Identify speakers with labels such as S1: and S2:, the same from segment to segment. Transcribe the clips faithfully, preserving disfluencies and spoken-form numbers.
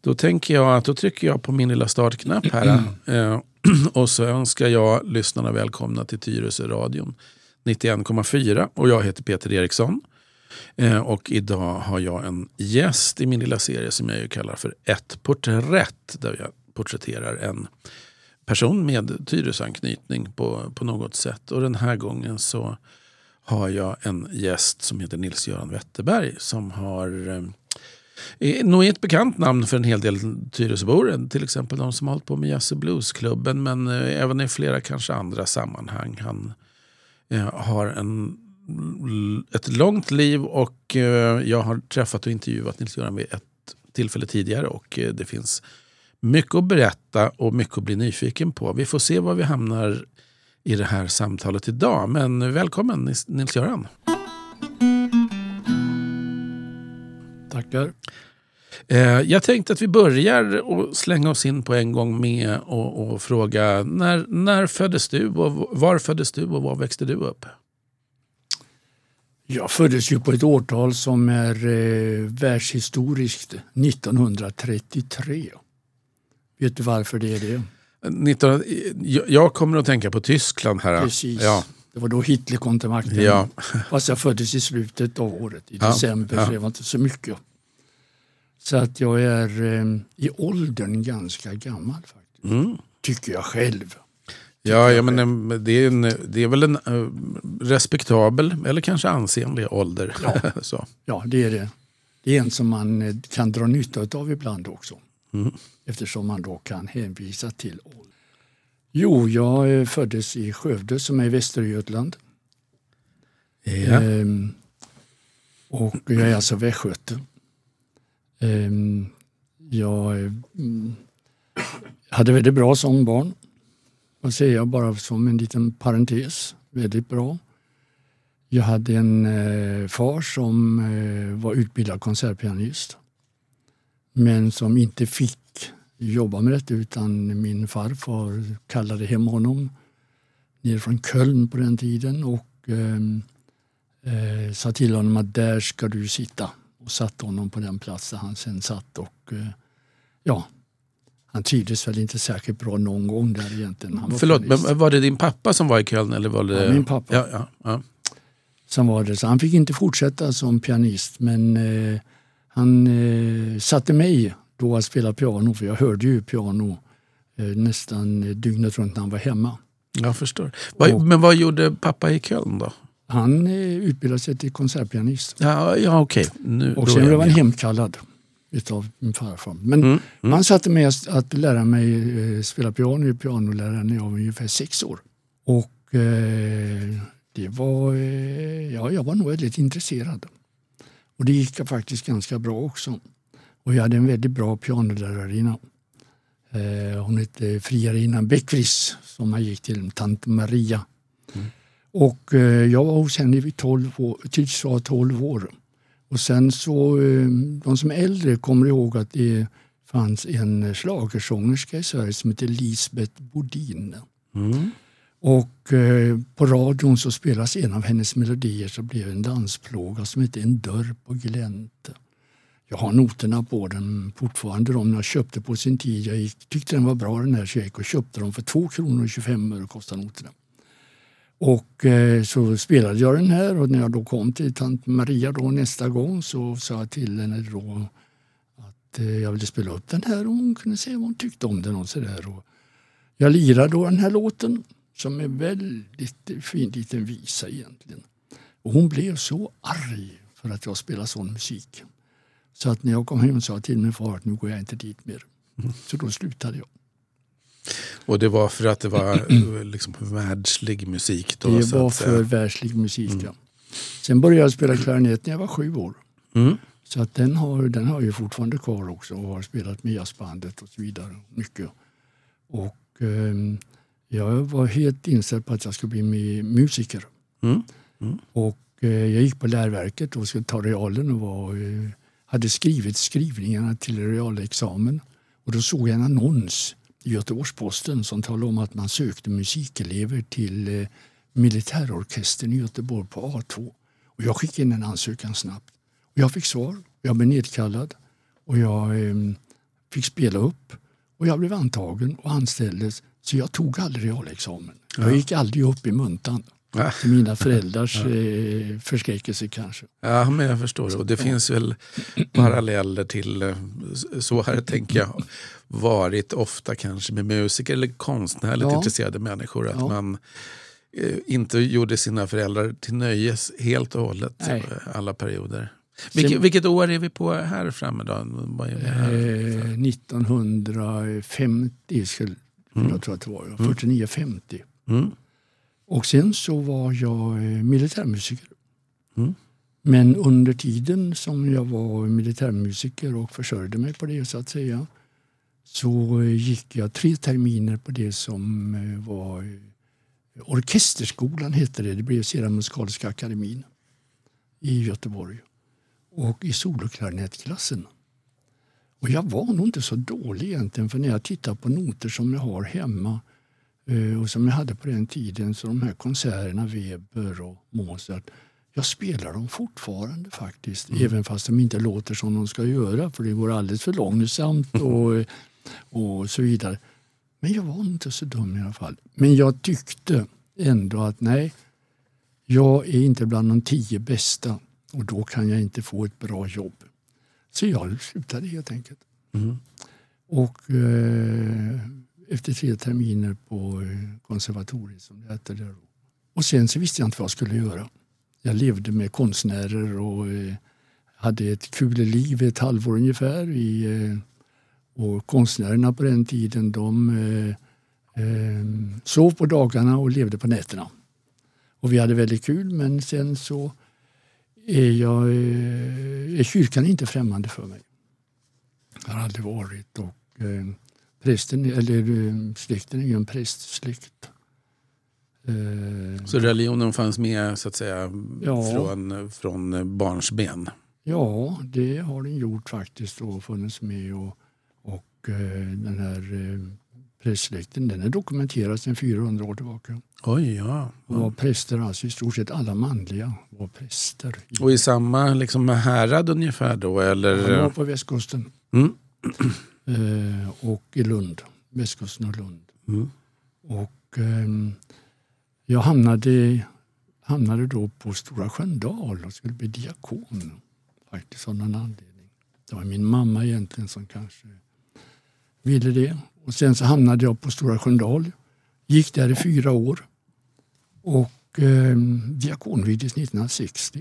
S1: Då tänker jag att då trycker jag på min lilla startknapp här. eh, och så önskar jag lyssnarna välkomna till Tyresö radion nittioen komma fyra. Och jag heter Peter Eriksson. Eh, och idag har jag en gäst i min lilla serie som jag ju kallar för Ett porträtt. Där jag porträtterar en person med Tyresö-anknytning på, på något sätt. Och den här gången så har jag en gäst som heter Nils-Göran Wetterberg som har eh, är nog ett bekant namn för en hel del Tyresöbor, till exempel de som har hållit på med Jazz och Bluesklubben, men eh, även i flera kanske andra sammanhang. Han eh, har en, ett långt liv och eh, jag har träffat och intervjuat Nils-Göran vid ett tillfälle tidigare och eh, det finns mycket att berätta och mycket att bli nyfiken på. Vi får se var vi hamnar i det här samtalet idag, men välkommen Nils-Göran.
S2: Tackar.
S1: Jag tänkte att vi börjar och slänga oss in på en gång med och, och fråga när, när föddes du och var föddes du och var växte du upp?
S2: Jag föddes ju på ett årtal som är eh, världshistoriskt, nittonhundratrettiotre. Vet du varför det är det?
S1: nitton, jag, jag kommer att tänka på Tyskland här.
S2: Precis.
S1: Ja.
S2: Det var då Hitler kom till makten.
S1: Ja.
S2: Fast jag föddes i slutet av året, i
S1: Ja.
S2: december,
S1: Ja.
S2: så det var inte så mycket. Så att jag är eh, i åldern ganska gammal faktiskt.
S1: Mm.
S2: Tycker jag själv.
S1: Ja, ja, men en- det är, en, det är väl en uh, respektabel eller kanske ansenlig ålder.
S2: Ja.
S1: Så.
S2: Ja, det är det. Det är en som man eh, kan dra nytta av ibland också.
S1: Mm.
S2: Eftersom man då kan hänvisa till ålder. Jo, jag eh, föddes i Skövde som är i Västergötland.
S1: Ja.
S2: Ehm, och jag är alltså västgöte. Ehm, jag mm, hade väldigt bra som barn. Vad säger jag bara som en liten parentes. Väldigt bra. Jag hade en eh, far som eh, var utbildad konsertpianist. Men som inte fick jobba med det utan min farfar kallade hem honom ner från Köln på den tiden och eh, eh, sa till honom att där ska du sitta och satte honom på den plats där han sen satt och eh, ja, han trivdes väl inte särskilt bra någon gång där egentligen. Han var
S1: Förlåt,
S2: pianist.
S1: men var det din pappa som var i Köln eller var det...
S2: Ja, min pappa.
S1: Ja, ja, ja.
S2: Som var det. Så han fick inte fortsätta som pianist men eh, han eh, satte mig då att spela piano för jag hörde ju piano eh, nästan dygnet runt när han var hemma.
S1: Jag förstår. Vad,
S2: Och-
S1: men vad gjorde pappa i Köln då?
S2: Han eh, utbildade sig till konsertpianist
S1: Ja, ja okej. Nu,
S2: och
S1: då
S2: sen
S1: är jag
S2: blev han
S1: med.
S2: hemkallad utav min farfar. Men
S1: Mm, mm.
S2: han satte mig att, att lära mig eh, spela piano i pianolärare när jag var ungefär sex år. Och eh, det var, eh, ja, jag var nog väldigt intresserad. Och det gick faktiskt ganska bra också. Och jag hade en väldigt bra pianolärarinna. Eh, hon hette Friarina Bäckvis som jag gick till, tant Maria.
S1: Mm.
S2: Och eh, jag var hos henne vid tolv år, tills jag var tolv år. Och sen så, eh, de som är äldre kommer ihåg att det fanns en schlagersångerska i Sverige som heter Lisbeth Bodin.
S1: Mm.
S2: Och eh, på radion så spelas en av hennes melodier så blev en dansplåga som heter En dörr på glänt. Jag har noterna på den fortfarande, de jag köpte på sin tid. Jag gick, tyckte den var bra den här så jag gick och köpte dem för två kronor och tjugofem öre kostade noterna. Och eh, så spelade jag den här och när jag då kom till tant Maria då nästa gång så sa jag till henne då att eh, jag ville spela upp den här och hon kunde säga vad hon tyckte om den och sådär. Och jag lirade då den här låten som är väldigt fin liten visa egentligen. Och hon blev så arg för att jag spelar sån musik. Så att när jag kom hem sa jag till min far att nu går jag inte dit mer.
S1: Mm.
S2: Så då slutade jag.
S1: Och det var för att det var eh, liksom världslig musik då?
S2: Det
S1: så
S2: var
S1: att säga.
S2: för världslig musik. Ja. Sen började jag spela klarinett när jag var sju år.
S1: Mm.
S2: Så att den har, den har jag fortfarande kvar också och har spelat med jazzbandet och så vidare. Mycket. Och eh, jag var helt inställd på att jag skulle bli med musiker.
S1: Mm. Mm.
S2: Och eh, jag gick på lärverket och skulle ta realen och var, eh, hade skrivit skrivningarna till realexamen. Och då såg jag en annons i Göteborgs-Posten som talade om att man sökte musikelever till eh, militärorkestern i Göteborg på A två. Och jag skickade in en ansökan snabbt. Och jag fick svar. Jag blev nedkallad. Och jag eh, fick spela upp och jag blev antagen och anställdes. Så jag tog aldrig realexamen. Ja. Jag gick aldrig upp i muntan. Ja. Till mina föräldrars ja. eh, förskräckelse kanske.
S1: Ja, men jag förstår det. Och det ja. finns väl paralleller till, så här tänker jag, varit ofta kanske med musiker eller konstnärligt ja. intresserade människor. Att ja. man eh, inte gjorde sina föräldrar till nöjes helt och hållet. Nej. Alla perioder. Vilket, Sen, vilket år är vi på här framme då? Vad är vi här?
S2: Eh, nittonhundrafemtio skulle mm. jag tror att det var. Mm. fyrtionio femtio. Mm. Och sen så var jag militärmusiker. Mm. Men under tiden som jag var militärmusiker och försörjde mig på det så att säga, så gick jag tre terminer på det som var orkesterskolan hette det. Det blev sedan Musikaliska akademin i Göteborg. Och i soloklarinettklassen. Och jag var nog inte så dålig egentligen, för när jag tittar på noter som jag har hemma och som jag hade på den tiden, så de här konserterna, Weber och Mozart, jag spelar dem fortfarande faktiskt. Mm. Även fast de inte låter som de ska göra, för det går alldeles för långsamt och, och så vidare. Men jag var inte så dum i alla fall. Men jag tyckte ändå att nej, jag är inte bland de tio bästa och då kan jag inte få ett bra jobb. Så jag slutade helt enkelt. Mm. Och eh, efter tre terminer på konservatoriet som det hette där. Och sen så visste jag inte vad jag skulle göra. Jag levde med konstnärer och eh, hade ett kul liv ett halvår ungefär. I, eh, och konstnärerna på den tiden, de eh, eh, sov på dagarna och levde på nätterna. Och vi hade väldigt kul, men sen så är, jag, eh, är kyrkan inte främmande för mig. Jag har aldrig varit och eh, prästen, eller släkten är ju en prästsläkt.
S1: Så religionen fanns med så att säga ja. från, från barnsben?
S2: Ja, det har den gjort faktiskt och funnits med. Och, och den här prästsläkten, den är dokumenterad sedan fyrahundra år tillbaka.
S1: Oj, ja.
S2: Och var präster, alltså i stort sett alla manliga var präster.
S1: Och i samma liksom härad ungefär då? Eller?
S2: Ja, på västkusten. Mm. eh, och i Lund. Västkusten och Lund. Mm. Och eh, jag hamnade, hamnade då på Stora Sköndal och skulle bli diakon. Faktiskt av någon anledning. Det var min mamma egentligen som kanske ville det. Och sen så hamnade jag på Stora Sköndal. Gick där i fyra år. Och eh, diakonvigdes nittonhundrasextio.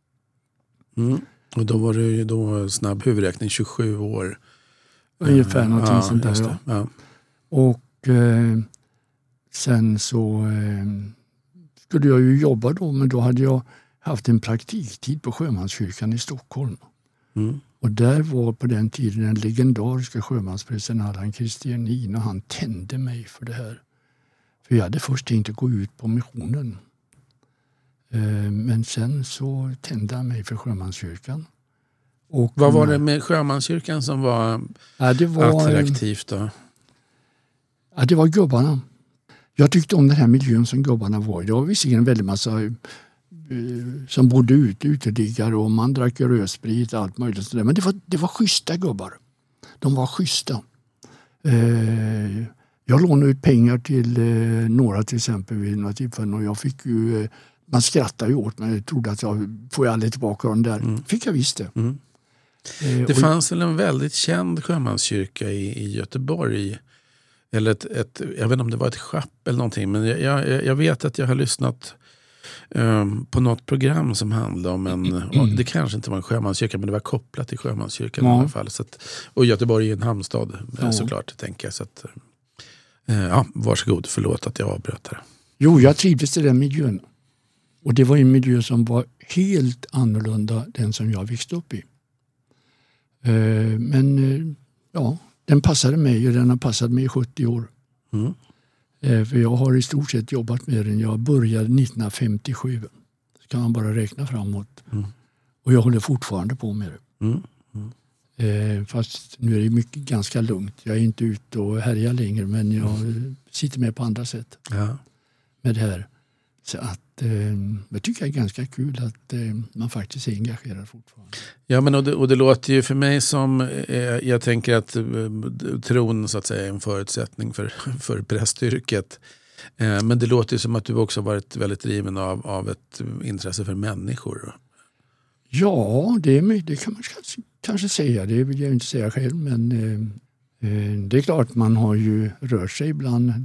S1: Mm. Och då var det ju då snabb huvudräkning, tjugosju år.
S2: Ungefär någonting ja, sånt där. Ja. Och eh, sen så eh, skulle jag ju jobba då, men då hade jag haft en praktiktid på Sjömanskyrkan i Stockholm. Mm. Och där var på den tiden den legendariska sjömansprästen Allan Kristianin, och han tände mig för det här. För jag hade först tänkt att gå ut på missionen. Eh, men sen så tände han mig för Sjömanskyrkan. Och
S1: vad var det med Sjömanskyrkan som var, ja, det var attraktivt då?
S2: Ja, det var gubbarna. Jag tyckte om den här miljön som gubbarna var. Det var visserligen en väldigt massa uh, som bodde ute, uteliggare, och man drack rödsprit och allt möjligt sådär. Men det var, det var schyssta gubbar. De var schyssta. Uh, jag lånade ut pengar till uh, några till exempel vid några tillfällen, och jag fick ju, uh, man skrattade ju åt mig. Jag trodde att jag får jag aldrig tillbaka den där. Mm. Fick jag visst det. Mm.
S1: Uh, det fanns väl en väldigt känd sjömanskyrka i, i Göteborg. Eller ett, ett, jag vet inte om det var ett schapp eller någonting, men jag, jag, jag vet att jag har lyssnat um, på något program som handlade om en, mm. det kanske inte var en sjömanskyrka, men det var kopplat till sjömanskyrkan ja. i alla fall. Så att, och Göteborg är en hamnstad ja. såklart, tänker jag. Så att, uh, ja, varsågod, förlåt att jag avbröt här.
S2: Jo, jag trivdes i den miljön. Och det var en miljö som var helt annorlunda den som jag växte upp i. Uh, men uh, ja... Den passade mig, och den har passat mig i sjuttio år. Mm. Eh, för jag har i stort sett jobbat med den. Jag började nittonhundrafemtiosju. Så kan man bara räkna framåt. Mm. Och jag håller fortfarande på med det. Mm. Mm. Eh, fast nu är det mycket ganska lugnt. Jag är inte ute och härjar längre, men jag mm. sitter med på andra sätt. Ja. Med det här. Så att eh, jag tycker det är ganska kul att eh, man faktiskt är engagerad fortfarande.
S1: Ja, men och det, och det låter ju för mig som, eh, jag tänker att eh, tron så att säga är en förutsättning för, för prästyrket. Eh, men det låter ju som att du också varit väldigt driven av, av ett intresse för människor.
S2: Ja, det, är, det kan man kanske, kanske säga. Det vill jag inte säga själv, men eh, det är klart man har ju rört sig ibland.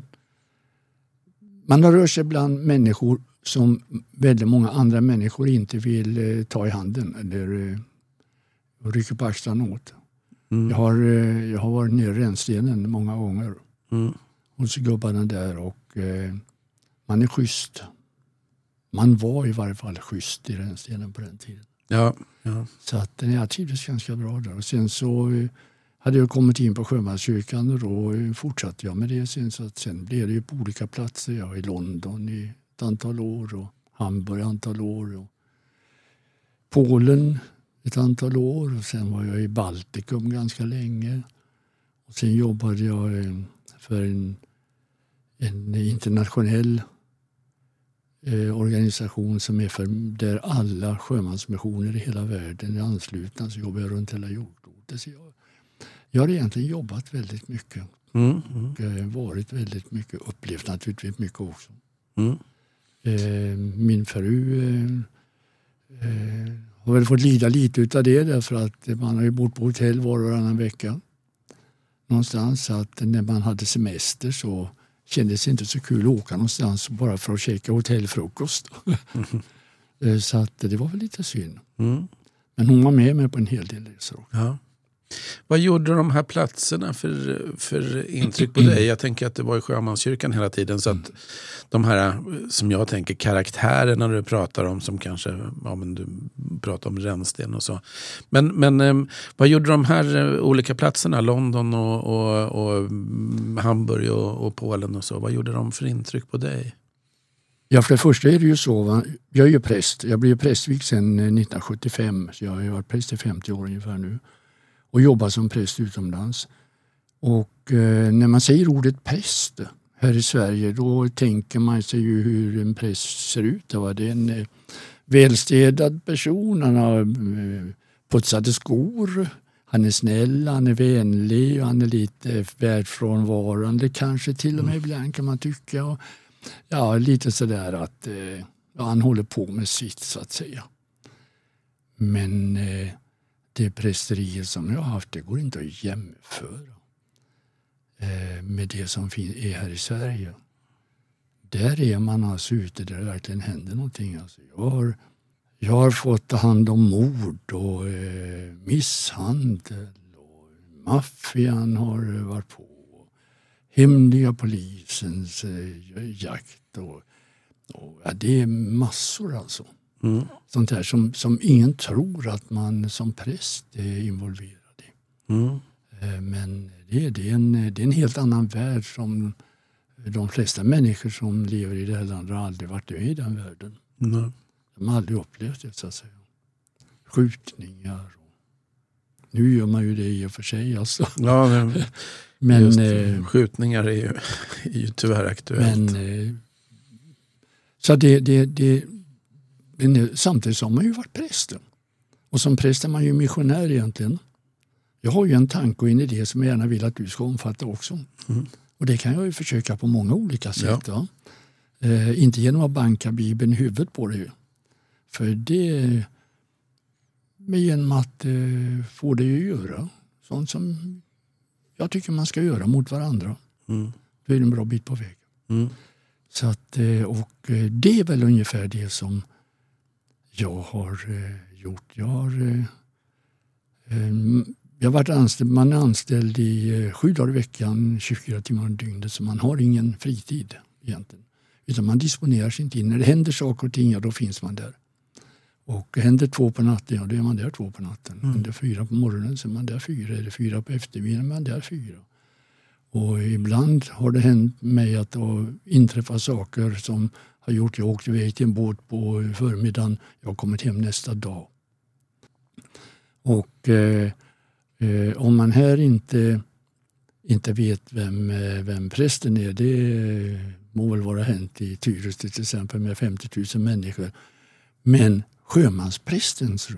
S2: Man har rört sig bland människor som väldigt många andra människor inte vill eh, ta i handen eller eh, rycka på axlarna åt. Mm. Jag, har, eh, jag har varit nere i Rännstenen många gånger mm. hos gubbarna där och eh, man är schysst. Man var i varje fall schysst i Rännstenen på den tiden.
S1: Ja, ja.
S2: Så att jag trivdes ganska bra där. Och sen så eh, hade jag kommit in på Sjömanskyrkan och då eh, fortsatte jag med det. Sen, så att sen blev det ju på olika platser. Jag var i London i ett antal år och Hamburg ett antal år och Polen ett antal år. Och sen var jag i Baltikum ganska länge. Och sen jobbade jag eh, för en, en internationell Eh, organisation som är för där alla sjömansmissioner i hela världen är anslutna, så jobbar jag runt hela jordklotet. Så jag, jag har egentligen jobbat väldigt mycket
S1: mm, mm.
S2: och eh, varit väldigt mycket, upplevt naturligtvis mycket också.
S1: Mm.
S2: Eh, min fru eh, eh, har väl fått lida lite utav det därför att man har ju bott på hotell var och varannan vecka någonstans, så att när man hade semester så kändes det inte så kul att åka någonstans bara för att käka hotellfrukost. Mm. Så att det var väl lite synd. Mm. Men hon var med mig på en hel del resor.
S1: Ja. Vad gjorde de här platserna för, för intryck på dig? Jag tänker att det var i Sjömanskyrkan hela tiden, så att de här, som jag tänker, karaktärerna du pratar om, som kanske, ja men du pratar om Rännsten och så. Men, men vad gjorde de här olika platserna, London och, och, och Hamburg och, och Polen och så, vad gjorde de för intryck på dig?
S2: Ja, för det första är det ju så, va? Jag är ju präst, jag blev prästvigd sedan nittonhundrasjuttiofem, så jag har varit präst i femtio år ungefär nu. Och jobbar som präst utomlands. Och eh, när man säger ordet präst här i Sverige, då tänker man sig ju hur en präst ser ut. Det var det en eh, välstädad person, han har eh, putsade skor, han är snäll, han är vänlig, han är lite världsfrånvarande kanske till och med ibland kan man tycka. Och, ja, lite sådär att eh, ja, han håller på med sitt så att säga. Men eh, det prästerier som jag har haft, det går inte att jämföra eh, med det som är här i Sverige. Där är man alltså ute där det verkligen händer någonting. Alltså jag, har, jag har fått ta hand om mord och eh, misshandel och maffian har varit på. Hemliga polisens eh, jakt och, och ja, det är massor alltså. Mm. Sånt här som, som ingen tror att man som präst är involverad i. Mm. Men det, det, är en, det är en helt annan värld som de flesta människor som lever i det här landet har aldrig varit i den världen. Mm. De har aldrig upplevt det så att säga. Skjutningar. Och, nu gör man ju det i och för sig alltså. Ja, men, men
S1: just, eh, skjutningar är ju, är ju tyvärr aktuellt.
S2: Men, eh, så det... det, det Men samtidigt har man ju varit prästen. Och som präst är man ju missionär egentligen. Jag har ju en tanke och en idé som jag gärna vill att du ska omfatta också. Mm. Och det kan jag ju försöka på många olika sätt. Ja. Eh, inte genom att banka Bibeln i huvudet på det ju. För det, men genom att eh, få det ju göra. Sånt som jag tycker man ska göra mot varandra. Mm. Då är det en bra bit på väg. Mm. Så att, och det är väl ungefär det som jag har eh, gjort. Jag har, eh, eh, jag har varit anställd, man är anställd i eh, sju dagar i veckan, tjugofyra timmar om dygnet, så man har ingen fritid egentligen. Utan man disponerar sin tid. När det händer saker och ting, ja, då finns man där. Och händer två på natten, ja, då är man där två på natten. Mm. Händer fyra på morgonen, så är man där fyra. Eller fyra på eftermiddagen, man är där fyra. Och ibland har det hänt mig att det inträffar saker som har gjort jag åkt iväg till en båt på förmiddagen. Jag har kommit hem nästa dag. Och eh, eh, om man här inte, inte vet vem, vem prästen är, det må väl vara hänt i Tyresö till exempel med femtio tusen människor. Men sjömansprästens,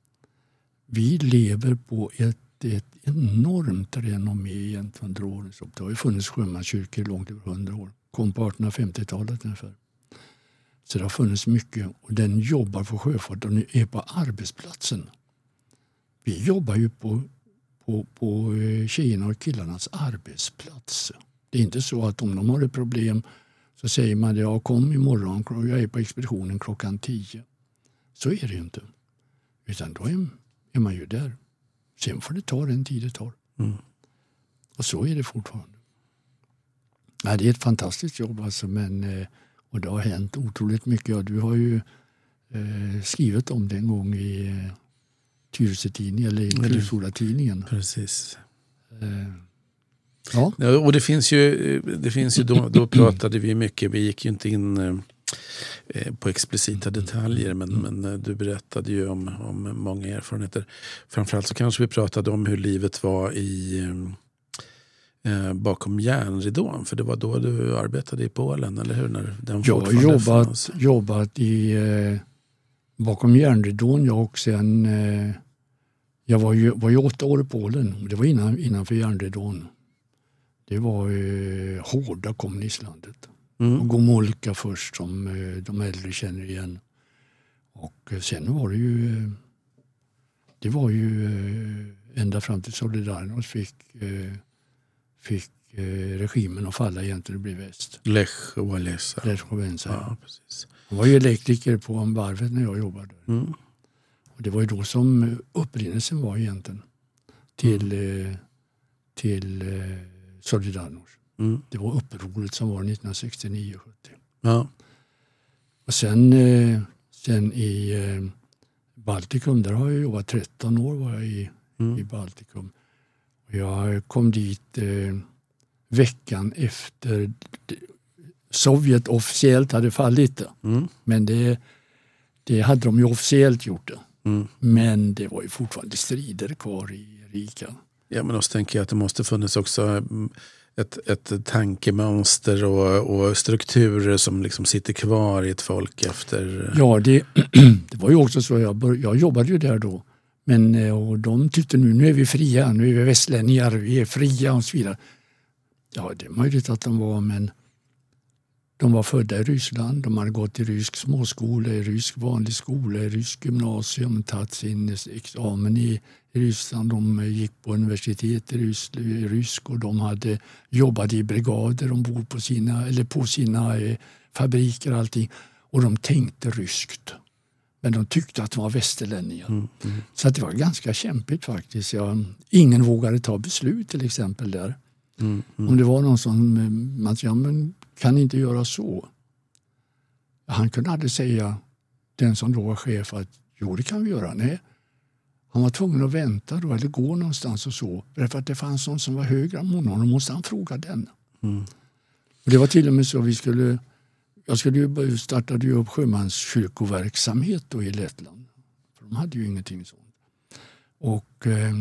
S2: vi lever på ett, ett enormt renommé egentligen under åren. Det har ju funnits sjömanskyrkor långt över hundra år. Kom på artonhundrafemtiotalet ungefär. Så det har funnits mycket. Och den jobbar för sjöfart och är på arbetsplatsen. Vi jobbar ju på, på, på tjejerna och killarnas arbetsplats. Det är inte så att om de har ett problem så säger man att jag kom imorgon och jag är på expeditionen klockan tio. Så är det ju inte. Utan då är, är man ju där. Sen får det ta den tid det tar. Mm. Och så är det fortfarande. Ja, det är ett fantastiskt jobb alltså, men, och det har hänt otroligt mycket. Ja, du har ju eh, skrivit om det en gång i eh, Tyresö-tidningen eller i Kulturskola-tidningen.
S1: Precis.
S2: Eh, ja.
S1: Ja, och det finns ju, det finns ju då, då pratade vi mycket, vi gick ju inte in eh, på explicita detaljer, men, men du berättade ju om, om många erfarenheter. Framförallt så kanske vi pratade om hur livet var i eh, bakom järnridån, för det var då du arbetade i Polen, eller hur? När den
S2: jag har jobbat, jobbat i eh, bakom järnridån, jag och sen eh, jag var ju, var ju åtta år i Polen, det var innan, innanför järnridån. Det var eh, hårda kommunistlandet. Mm. Och Gomulka först som eh, de äldre känner igen. Och eh, sen var det ju eh, det var ju eh, ända fram till Solidarność fick, eh, fick eh, regimen att falla egentligen, det blev väst.
S1: Lech Wałęsa.
S2: Lech Wałęsa, ja.
S1: Ja, precis.
S2: Han var ju elektriker på en varvet när jag jobbade där.
S1: Mm.
S2: Och det var ju då som upprinnelsen var egentligen till, mm. eh, till eh, Solidarność. Mm. Det var upproret som var nittonhundrasextionio sjuttio.
S1: Ja.
S2: Och sen, eh, sen i eh, Baltikum, där har jag jobbat tretton år var jag i, mm. i Baltikum. Och jag kom dit eh, veckan efter d- Sovjet officiellt hade fallit. Mm. Men det, det hade de ju officiellt gjort det. Mm. Men det var ju fortfarande strider kvar i Riga.
S1: Ja, men också tänker jag att det måste funnits också ett, ett tankemönster och, och strukturer som liksom sitter kvar i ett folk efter...
S2: Ja, det, det var ju också så. Jag, bör, jag jobbade ju där då. Men och de tyckte nu, nu är vi fria, nu är vi västlänningar, vi är fria och så vidare. Ja, det är möjligt att de var, men de var födda i Ryssland. De hade gått i rysk småskola, i rysk vanlig skola, i rysk gymnasium, tagit sin examen i Ryssland. De gick på universitet i rysk, i rysk och de hade jobbat i brigader ombord på sina, eller på sina eh, fabriker och allting. Och de tänkte ryskt. Men de tyckte att de var västerlänningar. Mm, mm. Så att det var ganska kämpigt faktiskt. Ja, ingen vågade ta beslut till exempel där. Mm, mm. Om det var någon som man ja, men kan inte göra så. Han kunde aldrig säga, den som då var chef, att jo, det kan vi göra. Nej. Han var tvungen att vänta då, eller gå någonstans och så. För att det fanns någon som var högre än honom, och måste han fråga den. Mm. Och det var till och med så vi skulle, jag skulle ju startade ju upp sjömanskyrkoverksamhet då i Lettland. För de hade ju ingenting sånt. Och eh,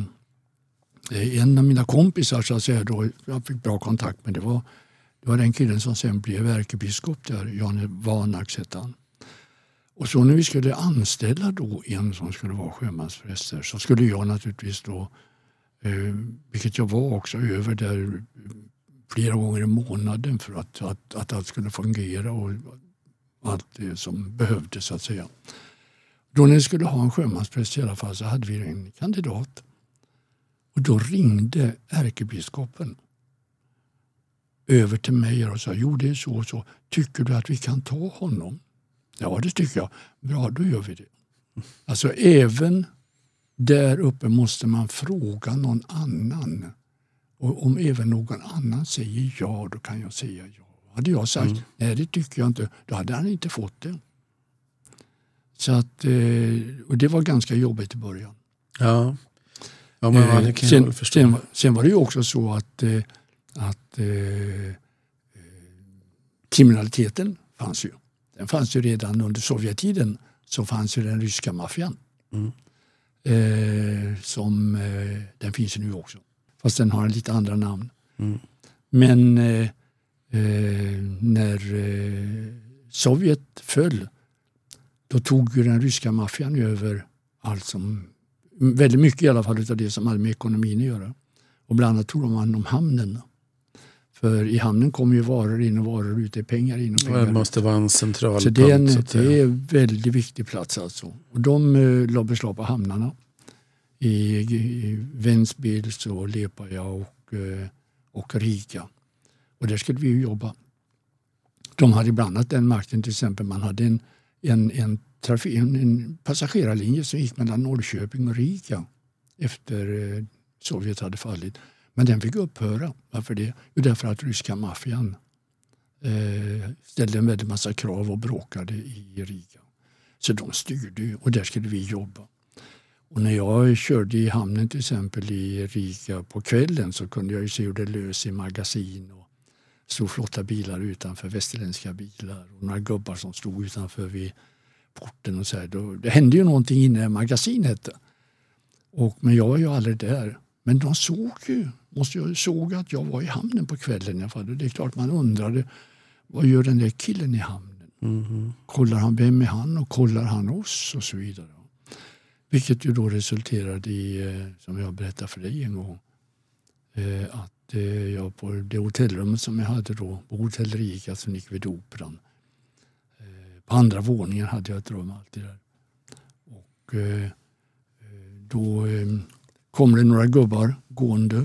S2: en av mina kompisar så att säga då, jag fick bra kontakt med, det var, det var den killen som sen blev ärkebiskop där, Jan Vanax hette han. Och så när vi skulle anställa då en som skulle vara sjömanspräster, så skulle jag naturligtvis då, eh, vilket jag var också, över där flera gånger i månaden för att, att, att allt skulle fungera och allt det som behövdes så att säga. Då när vi skulle ha en sjömanspräst i alla fall så hade vi en kandidat. Och då ringde ärkebiskopen över till mig och sa, jo det är så och så. Tycker du att vi kan ta honom? Ja, det tycker jag. Bra, då gör vi det. Alltså även där uppe måste man fråga någon annan. Och om även någon annan säger ja, då kan jag säga ja. Hade jag sagt, mm. nej det tycker jag inte, då hade han inte fått det. Så att, och det var ganska jobbigt i början.
S1: Ja. Ja, men ja, det kan
S2: sen,
S1: jag väl förstå.
S2: Sen, sen var det ju också så att, att eh, kriminaliteten fanns ju. Den fanns ju redan under Sovjettiden, så fanns ju den ryska maffian. Mm. Eh, som, eh, den finns ju nu också. Fast den har en lite andra namn. Mm. Men eh, Eh, när eh, Sovjet föll, då tog ju den ryska maffian över allt som, väldigt mycket i alla fall av det som hade med ekonomin att göra. Och bland annat tog de hand om hamnen. För i hamnen kommer ju varor in och varor ut, det är pengar in och pengar ut.
S1: Det måste vara en central
S2: så det är en,
S1: punkt. Så
S2: det är en väldigt viktig plats alltså. Och de eh, la beslag på hamnarna i, i Ventspils och Liepaja och, eh, och Riga. Och där skulle vi ju jobba. De hade bland annat den makten, till exempel man hade en, en, en, trafik, en, en passagerarlinje som gick mellan Norrköping och Riga efter eh, Sovjet hade fallit. Men den fick upphöra. Varför det? Jo, därför att ryska maffian eh, ställde en väldigt massa krav och bråkade i Riga. Så de styrde ju och där skulle vi jobba. Och när jag körde i hamnen till exempel i Riga på kvällen så kunde jag ju se hur det lös i magasin och stod flotta bilar utanför, västerländska bilar och några gubbar som stod utanför vid porten och så här. Då, det hände ju någonting inne i magasinet. Och, men jag var ju aldrig där. Men de såg ju, måste jag såg att jag var i hamnen på kvällen i alla fall. Det är klart man undrade, vad gör den där killen i hamnen?
S1: Mm-hmm.
S2: Kollar han, vem är han och kollar han oss och så vidare. Vilket ju då resulterade i, som jag berättade för dig en gång, att jag på det hotellrummet som jag hade då, på Hotell Riga som gick vid Operan. På andra våningen hade jag ett rum alltid där. Och då kommer det några gubbar gående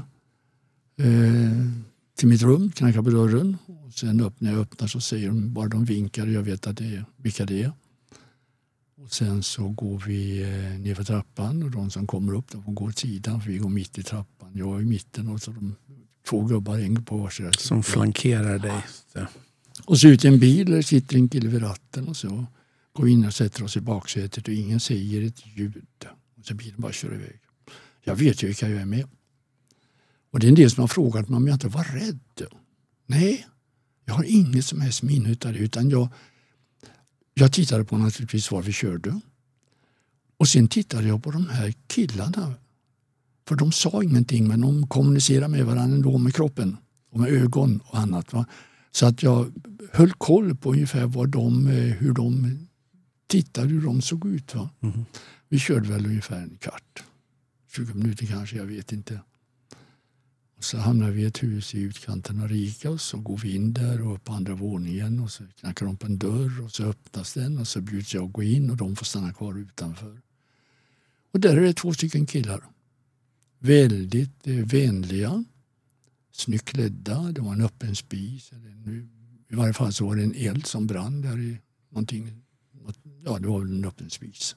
S2: eh, till mitt rum, knackar på dörren. Och sen öppnar jag öppnar så säger de, bara de vinkar, jag vet att det är, vilka det är. Och sen så går vi eh, ner för trappan och de som kommer upp, de får gå åt sidan för vi går mitt i trappan. Jag är i mitten och så de två gubbar, en på varsida.
S1: Som flankerar dig. Så.
S2: Och så ut i en bil, där sitter en kille vid ratten och så går vi in och sätter oss i baksätet och ingen säger ett ljud. Och så bilen bara kör iväg. Jag vet ju vilka jag är med. Och det är en del som har frågat mig om jag inte var rädd. Nej, jag har inget som helst minne av det. Utan jag, jag tittade på naturligtvis var vi körde. Och sen tittade jag på de här killarna. För de sa ingenting, men de kommunicerade med varandra ändå med kroppen. Och med ögon och annat. Va? Så att jag höll koll på ungefär vad de, hur de tittade, hur de såg ut. Va? Mm. Vi körde väl ungefär en kvart. tjugo minuter kanske, jag vet inte. Och så hamnar vi i ett hus i utkanten av Riga och så går vi in där och upp på andra våningen och så knackar de på en dörr och så öppnas den och så bjuds jag att gå in och de får stanna kvar utanför. Och där är det två stycken killar. Väldigt eh, vänliga, snyggt klädda. Det var en öppen spis. Eller nu, i varje fall så var det en eld som brann där i någonting. Ja, det var väl en öppen spis.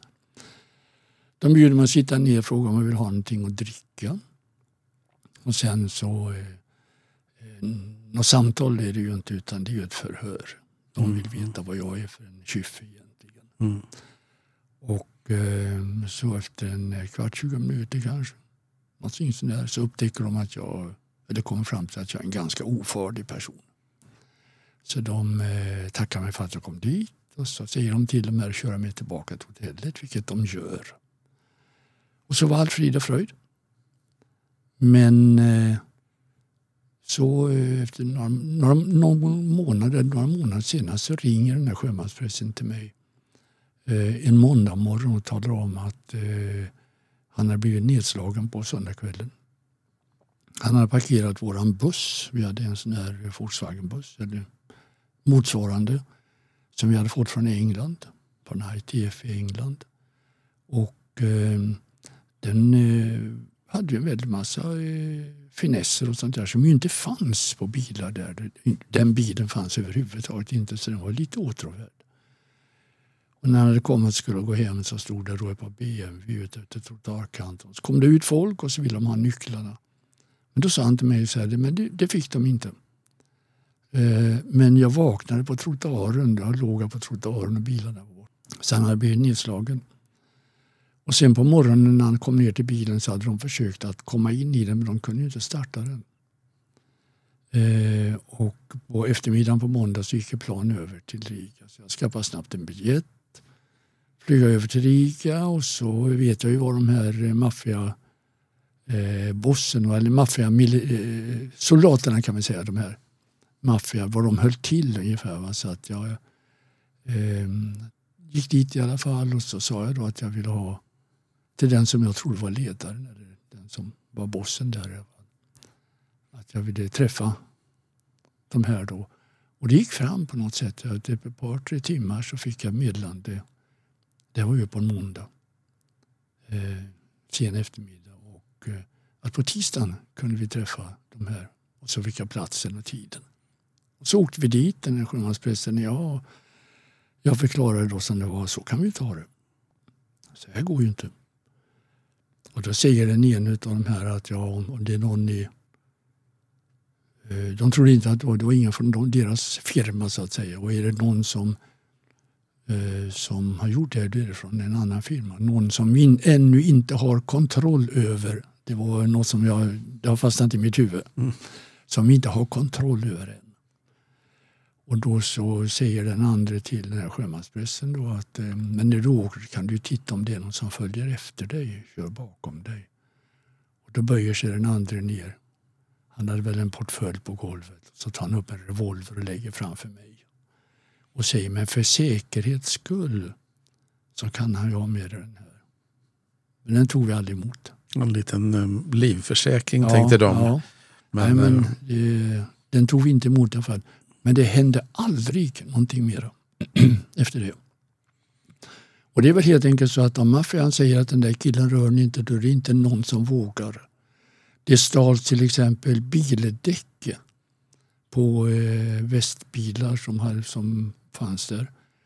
S2: De bjuder mig att sitta ner och fråga om jag vill ha någonting att dricka. Och sen så, eh, något samtal är det ju inte utan det är ju ett förhör. De vill veta vad jag är för en tjuv egentligen. Mm. Och eh, så efter en kvart, tjugo minuter kanske, någonting sånt där, så upptäcker de att jag, eller kommer fram till att jag är en ganska ofarlig person. Så de eh, tackar mig för att jag kom dit och så säger de till och med att köra mig tillbaka till hotellet, vilket de gör. Och så var allt frid och fröjd. Men eh, så eh, efter några, några, några, månader, några månader senare så ringer den här sjömansprästen till mig eh, en måndag morgon och talar om att eh, han har blivit nedslagen på söndagskvällen. Han har parkerat våran buss. Vi hade en sån här Volkswagen-buss eller motsvarande som vi hade fått från England, från I T F i England. Och eh, den eh, hade ju en väldigt massa eh, finesser och sånt där som ju inte fanns på bilar där. Den bilen fanns överhuvudtaget inte, så den var lite åtråvärd. Och när han hade kommit och skulle gå hem så stod det då på B M W ute till trottoarkanten. Så kom det ut folk och så ville de ha nycklarna. Men då sa han till mig så här, men det, det fick de inte. Eh, men jag vaknade på trottoaren, jag låg på trottoaren och bilarna var bort. Så han hade blivit nedslagen. Och sen på morgonen när han kom ner till bilen så hade de försökt att komma in i den, men de kunde ju inte starta den. Eh, och på eftermiddagen på måndag så gick jag plan över till Riga. Så jag skaffade snabbt en biljett, flyga över till Riga och så vet jag ju vad de här maffia eh, bossen eller maffia eh, soldaterna kan man säga, de här maffia, var de höll till ungefär. Va? Så att jag eh, gick dit i alla fall och så sa jag då att jag ville ha till den som jag trodde var ledaren, eller den som var bossen där. Att jag ville träffa de här då. Och det gick fram på något sätt. Efter ett par, tre timmar så fick jag meddelande. Det var ju på en måndag. Eh, sen eftermiddag. Och eh, att på tisdagen kunde vi träffa de här. Och så fick jag platsen och tiden. Och så åkte vi dit, den här sjömansprästen. Ja, jag förklarade då som det var. Så kan vi ta det. Så här går ju inte. Och då säger den ena av de här att ja, om det är någon i... De trodde inte att det var, det var ingen från deras firma så att säga. Och är det någon som, eh, som har gjort det, då är det från en annan firma. Någon som in, ännu inte har kontroll över. Det var något som jag, det har fastnat i mitt huvud. Mm. Som inte har kontroll över än. Och då så säger den andra till den här sjömansprästen då att eh, men när du åker kan du titta om det är någon som följer efter dig, kör bakom dig. Och då böjer sig den andra ner. Han hade väl en portfölj på golvet. Så tar han upp en revolver och lägger framför mig. Och säger, men för säkerhets skull så kan han ju ha med den här. Men den tog vi aldrig emot.
S1: En liten um, livförsäkring ja, tänkte de. Ja.
S2: Men, Nej, men det, den tog vi inte emot i alla fall. Men det hände aldrig någonting mer efter det. Och det är väl helt enkelt så att om maffian säger att den där killen rör ni inte, då är det inte någon som vågar. Det stals till exempel bildäck på eh, västbilar som, hade, som fanns där.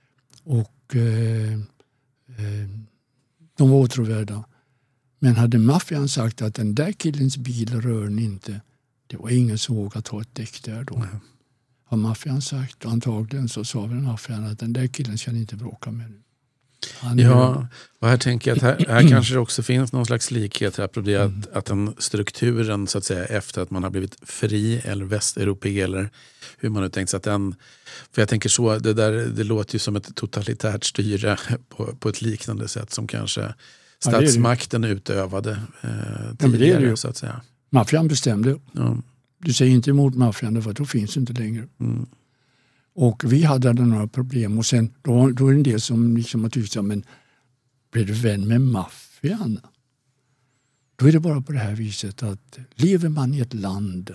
S2: Och eh, eh, de var åtråvärda. Men hade maffian sagt att den där killens bil rör ni inte, det var ingen som vågade ta ett däck där då. Mm. Har maffian sagt, och antagligen så sa väl maffian att den där killen ska ni inte bråka med nu. Han
S1: ja, och här tänker jag att här, här kanske det också finns någon slags likhet här på det att, mm. att den strukturen så att säga efter att man har blivit fri eller västeuropé eller hur man nu tänkt sig att den, för jag tänker så, det där det låter ju som ett totalitärt styre på, på ett liknande sätt som kanske statsmakten ja, det det. utövade eh, tidigare ja, det det så att säga.
S2: Maffian bestämde. Ja. Du säger inte emot maffian för då finns det inte längre. Mm. Och vi hade några problem och sen då, då är det en del som liksom har tyckt men blir du vän med maffian? Då är det bara på det här viset att lever man i ett land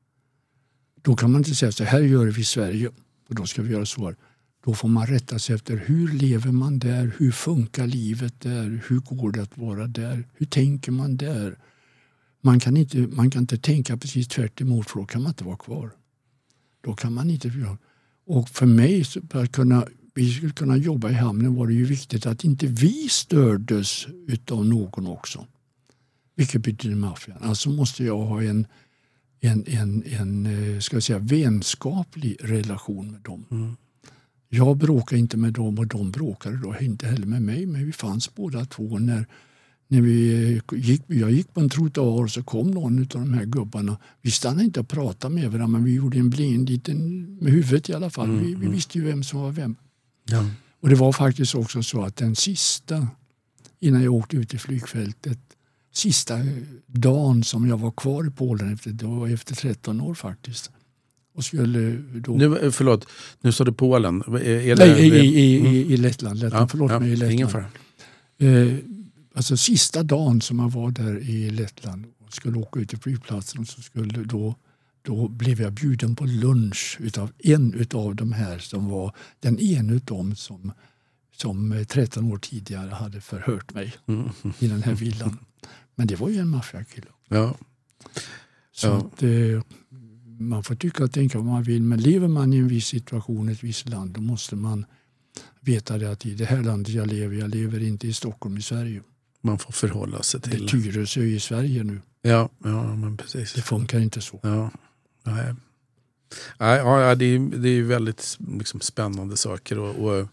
S2: då kan man inte säga så här gör vi i Sverige och då ska vi göra så här. Då får man rätta sig efter hur lever man där, hur funkar livet där, hur går det att vara där, hur tänker man där. Man kan inte, man kan inte tänka precis tvärt emot för då kan man inte vara kvar. Då kan man inte göra. Och för mig, för att kunna, vi skulle kunna jobba i hamnen var det ju viktigt att inte vi stördes utav någon också. Vilket betyder maffian. Alltså måste jag ha en, en, en, en ska jag säga, vänskaplig relation med dem. Mm. Jag bråkade inte med dem och de bråkade då inte heller med mig. Men vi fanns båda två när, när vi gick, jag gick på en trottoar och så kom någon av de här gubbarna. Vi stannade inte och pratade med varandra men vi gjorde en blind liten med huvudet i alla fall. Mm, vi, vi visste ju vem som var vem. Ja. Och det var faktiskt också så att den sista, innan jag åkte ut i flygfältet, sista dagen som jag var kvar i Polen, efter, det var efter tretton år faktiskt. Och skulle då...
S1: Nu, förlåt, nu sa du Polen. Är
S2: det... Nej, i, i, mm. i, i Lettland. Lettland. Ja, förlåt
S1: ja,
S2: mig, i Lettland.
S1: Ingen fara.
S2: Eh, alltså sista dagen som jag var där i Lettland och skulle åka ut till flygplatsen så skulle då, då blev jag bjuden på lunch utav en utav de här som var den ena utav dem som, som tretton år tidigare hade förhört mig mm. i den här villan. Men det var ju en maffiakille. Ja. Så ja. Att, eh, man får tycka och tänka vad man vill, men lever man i en viss situation i ett visst land då måste man veta det att i det här landet jag lever, jag lever inte i Stockholm i Sverige. Man får förhålla sig till. Det Tyresö i Sverige nu.
S1: Ja, ja men precis.
S2: Det funkar inte så.
S1: Ja, nej. Ja, ja, det är, det är väldigt liksom, spännande saker och, och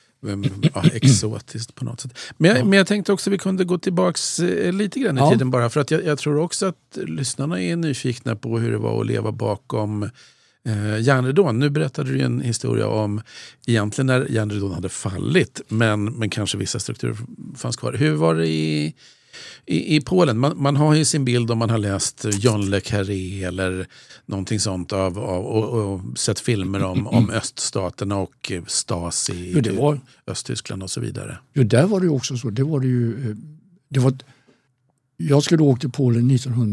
S1: ja, exotiskt på något sätt. Men jag, ja. men jag tänkte också att vi kunde gå tillbaks lite grann i ja. tiden bara för att jag, jag tror också att lyssnarna är nyfikna på hur det var att leva bakom eh, järnridån. Nu berättade du en historia om egentligen när järnridån hade fallit men, men kanske vissa strukturer fanns kvar. Hur var det i, I, i Polen, man, man har ju sin bild om man har läst John le Carré eller någonting sånt av, av och, och sett filmer om, om öststaterna och Stasi
S2: jo, det var,
S1: i Östtyskland och så vidare.
S2: Jo, där var det också så. Det var det ju, det var, jag skulle åka till Polen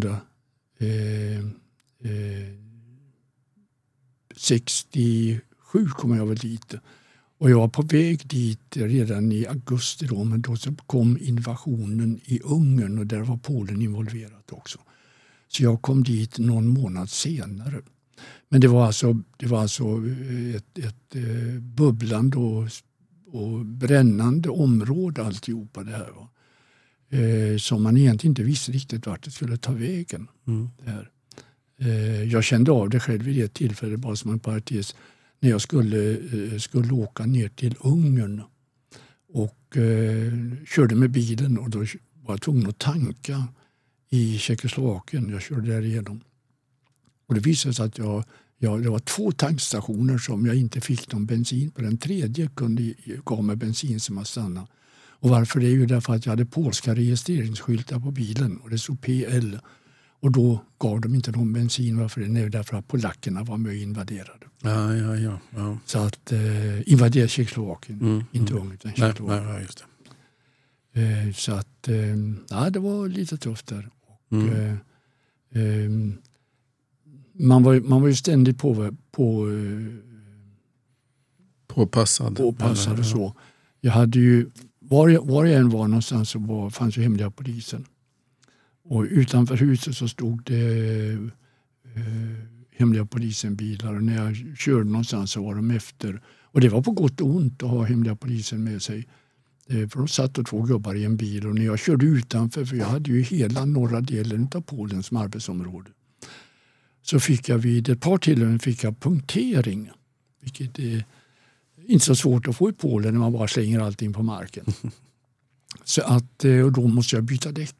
S2: nittonhundrasextiosju kom jag väl dit. Och jag var på väg dit redan i augusti då, men då så kom invasionen i Ungern och där var Polen involverat också. Så jag kom dit någon månad senare. Men det var alltså, det var alltså ett, ett eh, bubblande och, och brännande område alltihopa det här var. Eh, som man egentligen inte visste riktigt vart det skulle ta vägen.
S1: Mm.
S2: Det här. Eh, jag kände av det själv vid det tillfället, bara som en parentes, när jag skulle, skulle åka ner till Ungern och eh, körde med bilen och då var jag tvungen att tanka i Tjeckoslovakien. Jag körde där igenom. Och det visade sig att jag, jag, det var två tankstationer som jag inte fick någon bensin på. Den tredje kunde gav mig bensin som jag stannade. Och varför? Det är ju därför att jag hade polska registreringsskyltar på bilen och det stod P L. Och då gav de inte någon bensin. Varför? Det är därför att polackerna var med och invaderade.
S1: Ja, ja, ja, ja.
S2: Så att eh, invadera Tjeckoslovakien,
S1: Mm,
S2: inte
S1: mm.
S2: Ungern utan
S1: Nej,
S2: Tjeckoslovakien.
S1: nej, just
S2: det. Eh, så att eh, ja, det var lite tufft där. Och,
S1: Mm.
S2: eh, eh, man, var, man var ju ständigt på, på, eh,
S1: påpassad.
S2: påpassad och så. Jag hade ju, var jag, var jag än var någonstans så var, fanns ju hemliga polisen. Och utanför huset så stod det eh, hemliga polisen-bilar och när jag körde någonstans så var de efter. Och det var på gott och ont att ha hemliga polisen med sig. Eh, för de satt och två gubbar i en bil och när jag körde utanför, för jag hade ju hela norra delen av Polen som arbetsområde, så fick jag vid ett par tillfällen fick jag punktering. Vilket är inte så svårt att få i Polen när man bara slänger allting på marken. Så att, och då måste jag byta däck.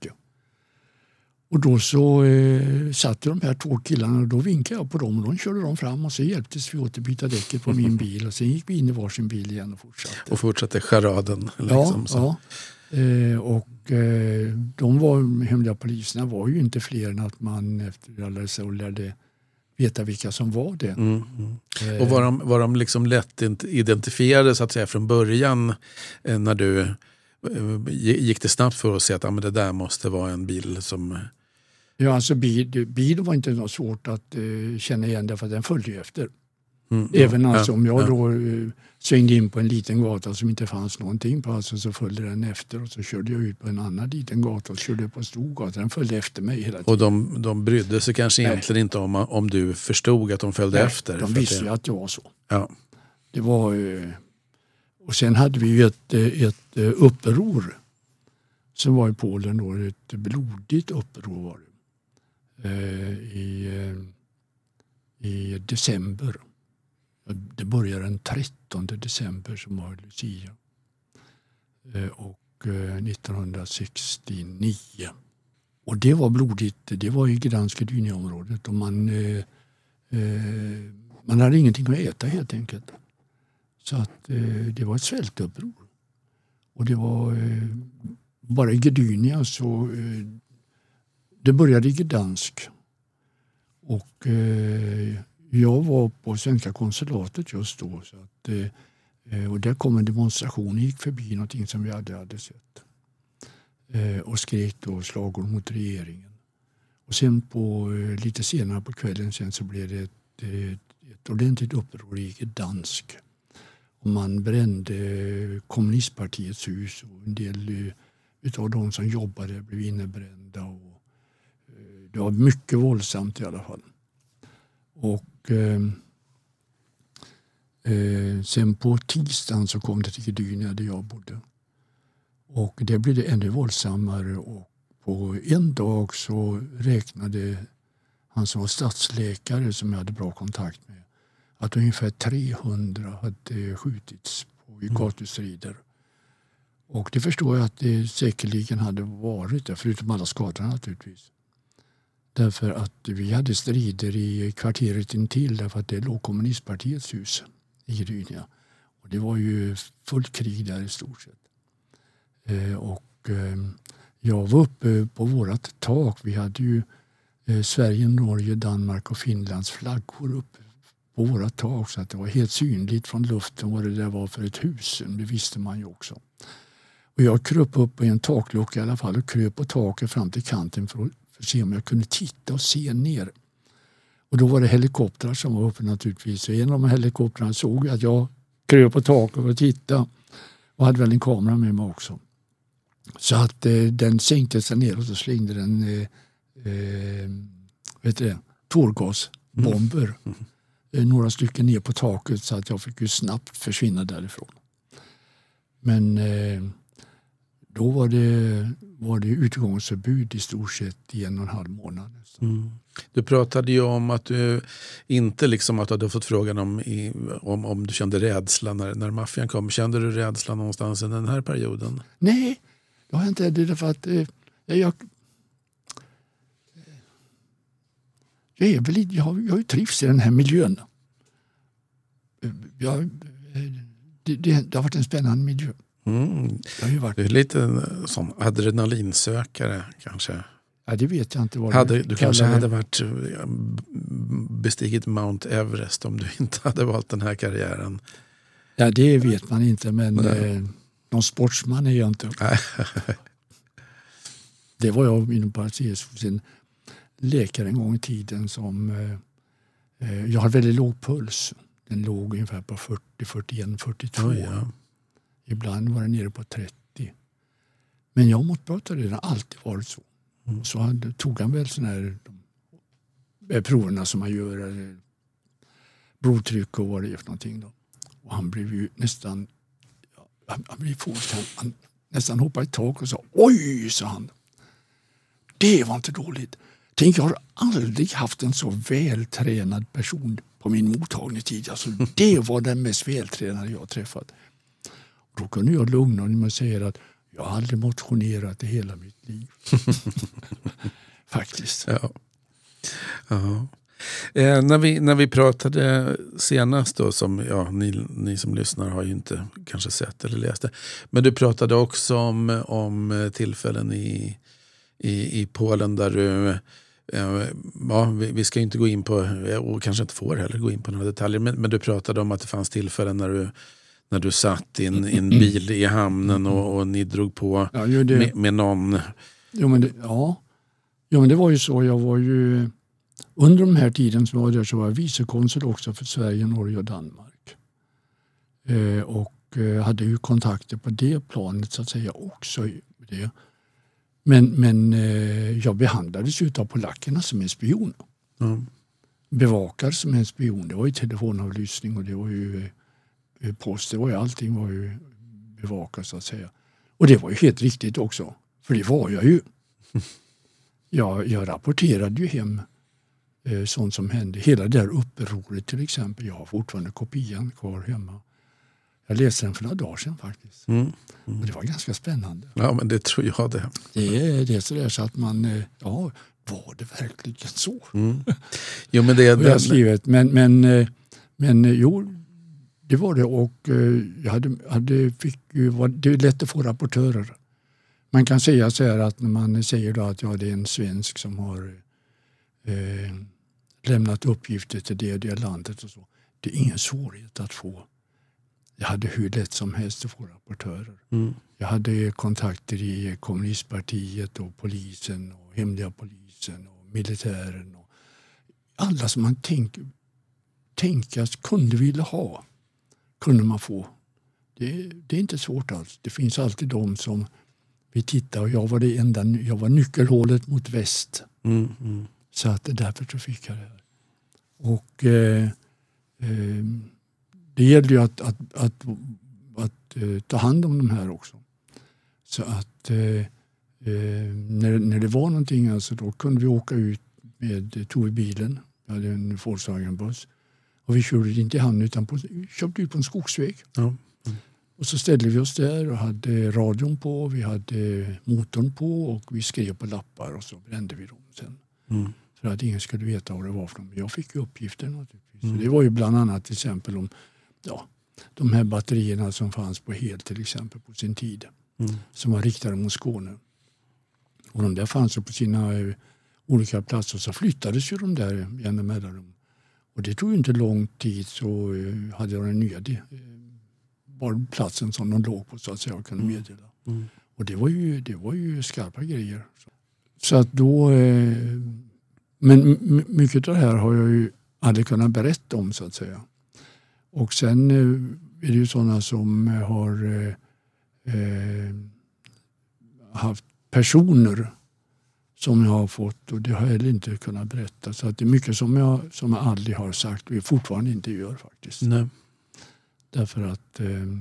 S2: Och då så eh, satt de här två killarna och då vinkade jag på dem och de körde de fram och så hjälptes vi åt att byta däcket på min bil och sen gick vi in i varsin bil igen och fortsatte.
S1: Och fortsatte charaden. Liksom,
S2: ja, så. ja. Eh, och eh, de var, hemliga poliserna var ju inte fler än att man efter alla så lärde veta vilka som var det.
S1: Mm, mm. Eh, och var de, var de liksom lätt identifierade så att säga från början eh, när du eh, gick det snabbt för att se att ah, men det där måste vara en bil som...
S2: Ja, alltså bil, bil var inte något svårt att uh, känna igen därför att den följde efter. Mm, Även ja, alltså om jag ja. då uh, svängde in på en liten gata som inte fanns någonting på, alltså, så följde den efter och så körde jag ut på en annan liten gata och körde på en stor gata. Den följde efter mig hela tiden.
S1: Och de, de brydde sig kanske Nej. egentligen inte om, om du förstod att de följde
S2: Nej,
S1: efter?
S2: de visste ju att det var så.
S1: Ja.
S2: Det var... Uh, och sen hade vi ju ett, ett uh, uppror som var i Polen då, ett blodigt uppror var det. I, i december. Det började den trettonde december som var Lucia. Och nittonhundrasextionio. Och det var blodigt. Det var i Gdansk Gdynia-området och man, eh, man hade ingenting att äta helt enkelt. Så att eh, det var ett svältuppror. Och det var eh, bara i Gdynia så eh, det började i Gdansk och eh, jag var på svenska konsulatet just då. Så att, eh, och där kom en demonstration, gick förbi någonting som vi hade, hade sett. Eh, och skrek då slagord mot regeringen. Och sen på, eh, lite senare på kvällen sen så blev det ett, ett, ett ordentligt uppror i Gdansk. Och man brände kommunistpartiets hus och en del eh, utav de som jobbade blev innebrända och det var mycket våldsamt i alla fall. Och eh, eh, sen på tisdagen så kom det till Gdynia där jag bodde. Och det blev det ännu våldsammare och på en dag så räknade han som var stadsläkare som jag hade bra kontakt med att ungefär trehundra hade skjutits på i gatustrider. Och det förstår jag att det säkerligen hade varit där, förutom alla skadorna naturligtvis. Därför att vi hade strider i kvarteret intill därför att det låg kommunistpartiets hus i Gdynia. Och det var ju fullt krig där i stort sett. Eh, och eh, Jag var uppe på vårat tak. Vi hade ju eh, Sverige, Norge, Danmark och Finlands flaggor uppe på våra tak, så att det var helt synligt från luften vad det där var för ett hus. Det visste man ju också. Och jag kröp upp på en taklucka i alla fall och kröp på taket fram till kanten för att, för att se om jag kunde titta och se ner. Och då var det helikoptrar som var uppe naturligtvis. Och en av de helikoptrarna såg att jag kröp på taket och tittade. Och hade väl en kamera med mig också. Så att eh, den sänkte sig ner och så slängde den eh, eh, vet du det, tårgasbomber. Mm. Mm. Eh, några stycken ner på taket, så att jag fick ju snabbt försvinna därifrån. Men eh, då var det, var det utgångsförbud i stort sett i en och en halv månad.
S1: Mm. Du pratade ju om att du inte liksom att du hade fått frågan om, i, om, om du kände rädsla när, när maffian kom. Kände du rädsla någonstans i den här perioden?
S2: Nej, jag har inte det för att eh, jag, jag är väl jag har, jag har ju trivs i den här miljön. Jag, det, det, det har varit en spännande miljö.
S1: Mm.
S2: Varit...
S1: Du är lite som adrenalinsökare kanske.
S2: Ja, det vet jag inte vad
S1: hade, du kanske det. hade varit bestigit Mount Everest om du inte hade valt den här karriären.
S2: Ja, det vet man inte, men eh, någon sportsman är jag inte. Det var jag inom parentes hos en läkare en gång i tiden som eh, jag har väldigt låg puls. Den låg ungefär på fyrtio, fyrtioen, fyrtiotvå. Oh, ja. Ibland var den nere på trettio. Men jag mått bra, det har alltid varit så. Mm. Så hade, tog han väl sådana här de, proverna som man gör, blodtryck och vad det är för någonting då. Och han blev ju nästan han, han blev fått, han, han nästan hoppade i tak och sa oj, sa han. Det var inte dåligt. Tänk, jag har aldrig haft en så vältränad person på min mottagning tid. Alltså, det var den mest vältränade jag träffat. Och då kunde jag lugna honom och säga att jag har aldrig motionerat i hela mitt liv. Faktiskt.
S1: Ja. Ja. Eh, när, vi, när vi pratade senast då, som ja, ni, ni som lyssnar har ju inte kanske sett eller läst det. Men du pratade också om, om tillfällen i, i, i Polen där du, eh, ja, vi, vi ska inte gå in på, och kanske inte får heller gå in på några detaljer, men, men du pratade om att det fanns tillfällen när du när du satt i en, i en bil i hamnen och, och ni drog på ja, med, med någon.
S2: Jo men, det, ja. jo, men det var ju så. Jag var ju under de här tiden som var där så var jag vicekonsul också för Sverige, Norge och Danmark. Eh, och eh, hade ju kontakter på det planet så att säga också. Det. Men, men eh, jag behandlades ju av polackerna som en spion. Mm. Bevakad som en spion. Det var ju telefonavlyssning och det var ju post, det var ju allting var ju bevakat så att säga. Och det var ju helt riktigt också. För det var jag ju. Jag, jag rapporterade ju hem eh, sånt som hände. Hela det där upproret till exempel. Jag har fortfarande kopian kvar hemma. Jag läste den för några dagar sedan faktiskt. Mm. Mm. Och det var ganska spännande.
S1: Ja, men det tror jag det.
S2: Det är det så där så att man, eh, ja, var det verkligen så? Mm.
S1: Jo, men det är
S2: jag skrivit, men, men, eh, men eh, jo, det var det, och eh, jag hade, hade, fick ju, var, det är lätt att få rapportörer. Man kan säga så här att när man säger då att ja, det är en svensk som har eh, lämnat uppgifter till det och det landet och så. Det är ingen svårighet att få. Jag hade hur lätt som helst att få rapportörer. Mm. Jag hade kontakter i kommunistpartiet och polisen och hemliga polisen och militären. Och alla som man tänk, tänkas kunde vilja ha kunde man få. Det, det är inte svårt alls. Det finns alltid de som vi tittar och jag var det enda, jag var nyckelhålet mot väst. Mm, mm. Så att därför så fick jag det här. Och eh, eh, det gällde ju att, att, att, att, att uh, ta hand om de här också. Så att uh, uh, när, när det var någonting alltså, då kunde vi åka ut med, tog vi bilen, vi hade en Volkswagen-buss. Och vi körde inte i hamn utan på, köpte ut på en skogsväg. Ja. Mm. Och så ställde vi oss där och hade radion på, vi hade motorn på och vi skrev på lappar och så brände vi dem sen. Mm. För att ingen skulle veta vad det var för dem. Jag fick ju uppgifter naturligtvis. Mm. Så det var ju bland annat till exempel om ja, de här batterierna som fanns på Hel till exempel på sin tid. Mm. Som var riktade mot Skåne. Och de där fanns ju på sina eh, olika platser, så flyttades ju de där genom mellanrum. Och det tog ju inte lång tid, så eh, hade jag den nya eh, var platsen som de låg på, så att säga, och kunde meddela. Mm. Och det var ju, det var ju skarpa grejer. Så att då... Eh, men m- mycket av det här har jag ju aldrig kunnat berätta om, så att säga. Och sen eh, är det ju sådana som har eh, haft personer som jag har fått, och det har jag heller inte kunnat berätta. Så att det är mycket som jag, som jag aldrig har sagt och vi fortfarande inte gör faktiskt.
S1: Nej.
S2: Därför att eh,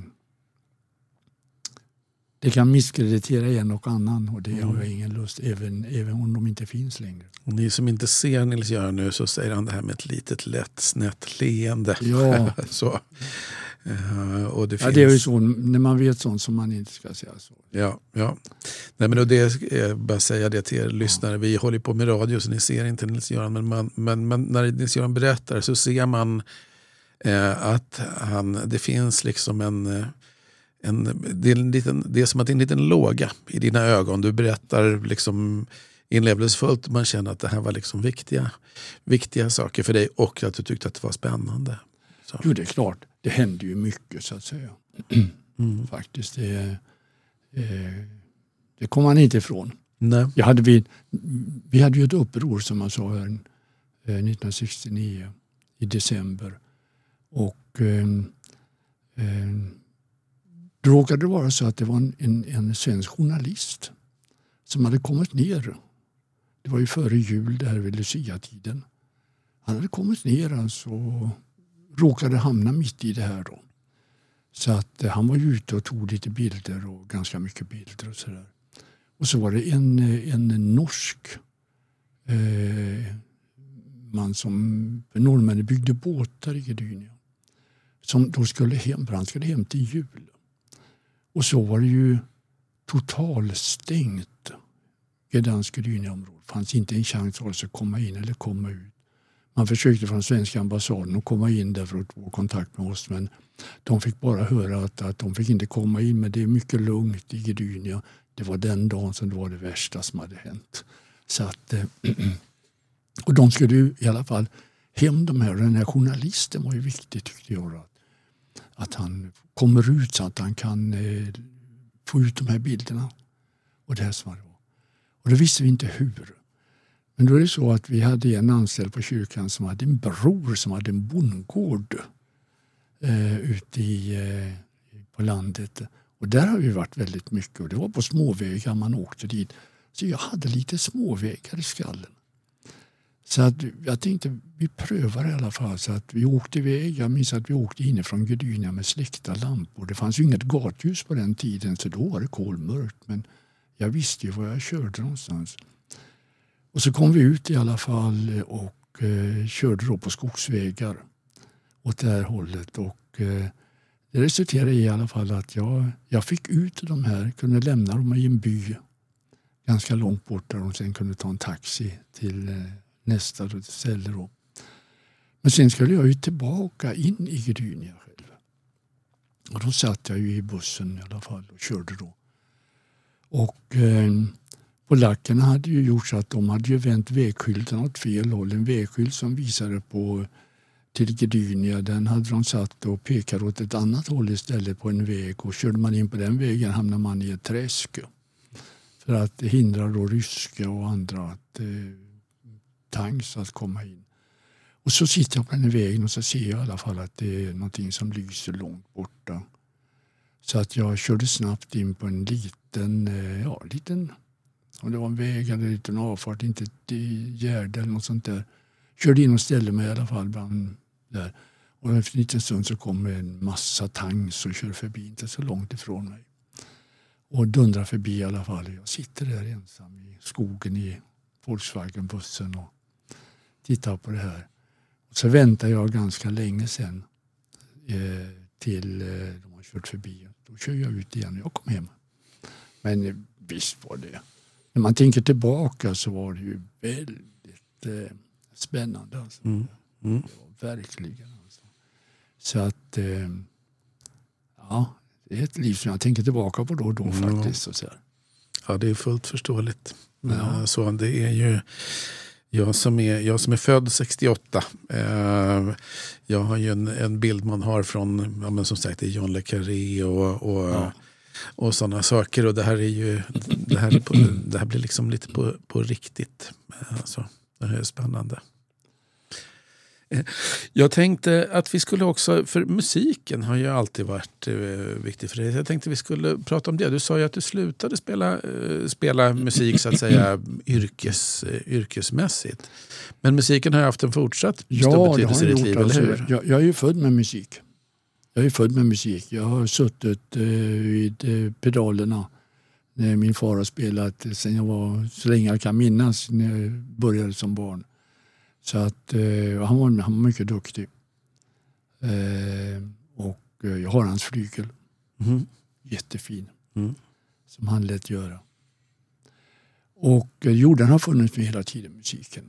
S2: det kan misskreditera en och annan, och det mm. har jag ingen lust, även, även om de inte finns längre.
S1: Och ni som inte ser Nils-Göran nu, så säger han det här med ett litet lätt snett leende.
S2: Ja.
S1: så. Uh, och det,
S2: ja,
S1: finns...
S2: det är ju så när man vet sånt som man inte ska säga så.
S1: Ja, ja. Nej, men då det, jag bara säga det till er lyssnare. Ja. Vi håller på med radio, så ni ser inte Nils-Göran, men, man, men, men när Nils-Göran berättar så ser man eh, att han, det finns liksom en... En, det, är en liten, det är som att det är en liten låga i dina ögon. Du berättar liksom inlevelsefullt. Man känner att det här var liksom viktiga, viktiga saker för dig, och att du tyckte att det var spännande. Så.
S2: Jo, det är klart. Det hände ju mycket, så att säga. Mm. Faktiskt. Det, eh, det kom man inte ifrån.
S1: Nej.
S2: Jag hade vi, vi hade ju ett uppror, som man sa här, eh, nittonhundrasextionio i december. Och... Eh, eh, Det råkade vara så att det var en, en, en svensk journalist som hade kommit ner. Det var ju före jul, det här vid Lucia-tiden. Han hade kommit ner alltså, och råkade hamna mitt i det här då. Så att eh, han var ju ute och tog lite bilder, och ganska mycket bilder och sådär. Och så var det en, en norsk eh, man som, norrmännen byggde båtar i Gdynia, som då skulle hem, för han skulle hem till jul. Och så var det ju totalstängt i Gdansk Gdynia-området. Det fanns inte en chans att komma in eller komma ut. Man försökte från svenska ambassaden att komma in där för att få kontakt med oss, men de fick bara höra att, att de fick inte komma in, men det är mycket lugnt i Gdynia. Det var den dagen som det var det värsta som hade hänt. Så att, och de skulle ju i alla fall hem de här. Den här journalisten var ju viktig, tyckte jag, att, att han kommer ut så att han kan eh, få ut de här bilderna. Och det här som det var. Och då visste vi inte hur. Men då är det så att vi hade en anställd på kyrkan som hade en bror som hade en bondgård eh, ute i, eh, på landet. Och där har vi varit väldigt mycket. Och det var på småvägar man åkte dit. Så jag hade lite småvägar i skallen. Så att jag tänkte, vi prövar i alla fall. Så att vi åkte iväg. Jag minns att vi åkte inifrån Gdynia med släckta lampor. Det fanns ju inget gatljus på den tiden, så då var det kolmörkt. Men jag visste ju var jag körde någonstans. Och så kom vi ut i alla fall och eh, körde då på skogsvägar åt det här hållet. Och eh, det resulterade i alla fall att jag, jag fick ut de här, kunde lämna dem i en by ganska långt bort där de sen kunde ta en taxi till eh, nästa ställe då. Men sen skulle jag ju tillbaka in i Gdynia själv. Och då satt jag ju i bussen i alla fall och körde då. Och eh, polackerna hade ju gjort så att de hade ju vänt vägskylten åt fel håll. En vägskylt som visade på till Gdynia, den hade de satt och pekade åt ett annat håll istället på en väg. Och körde man in på den vägen hamnade man i ett träsk. För att hindra då ryska och andra att, eh, tanks att komma in. Och så sitter jag på den här vägen och så ser jag i alla fall att det är någonting som lyser långt borta. Så att jag körde snabbt in på en liten, eh, ja liten, om det var en väg eller en liten avfart, inte ett gärde eller något sånt där. Körde in och ställde mig i alla fall bland där. Och efter en liten stund så kom en massa tanks och kör förbi, inte så långt ifrån mig. Och dundrar förbi i alla fall. Jag sitter där ensam i skogen i Volkswagen-bussen och tittar på det här. Och så väntar jag ganska länge sen eh, till eh, de har kört förbi. Då kör jag ut igen och jag kom hem. Men eh, visst var det. När man tänker tillbaka så var det ju väldigt eh, spännande. Alltså. Mm. Mm. Det var verkligen. Alltså. Så att eh, ja, det är ett liv som jag tänker tillbaka på då och då mm. faktiskt. Och så här.
S1: Ja, det är fullt förståeligt.
S2: Ja.
S1: Så det är ju jag som är, jag som är född sextioåtta. Eh, jag har ju en, en bild man har från, ja, men som sagt, det är John le Carré och, och,
S2: Ja.
S1: och sådana saker. Och det här är ju det här, är på, det här blir liksom lite på, på riktigt. Alltså, det här är spännande. Jag tänkte att vi skulle också, för musiken har ju alltid varit eh, viktig för dig. Jag tänkte vi skulle prata om det. Du sa ju att du slutade spela, eh, spela musik så att säga yrkes, eh, yrkesmässigt. Men musiken har ju haft en fortsatt
S2: ja,
S1: stor betydelse i
S2: det har
S1: ditt
S2: gjort,
S1: liv,
S2: alltså,
S1: eller hur?
S2: Jag, jag är ju född med musik. Jag är född med musik. Jag har suttit eh, vid eh, pedalerna när min far har spelat sen jag var, så länge jag kan minnas, när jag började som barn. Så att eh, han, var, han var mycket duktig. Eh, och eh, jag har hans flygel.
S1: Mm.
S2: Jättefin.
S1: Mm.
S2: Som han lät göra. Och eh, jorden har funnits med hela tiden, musiken.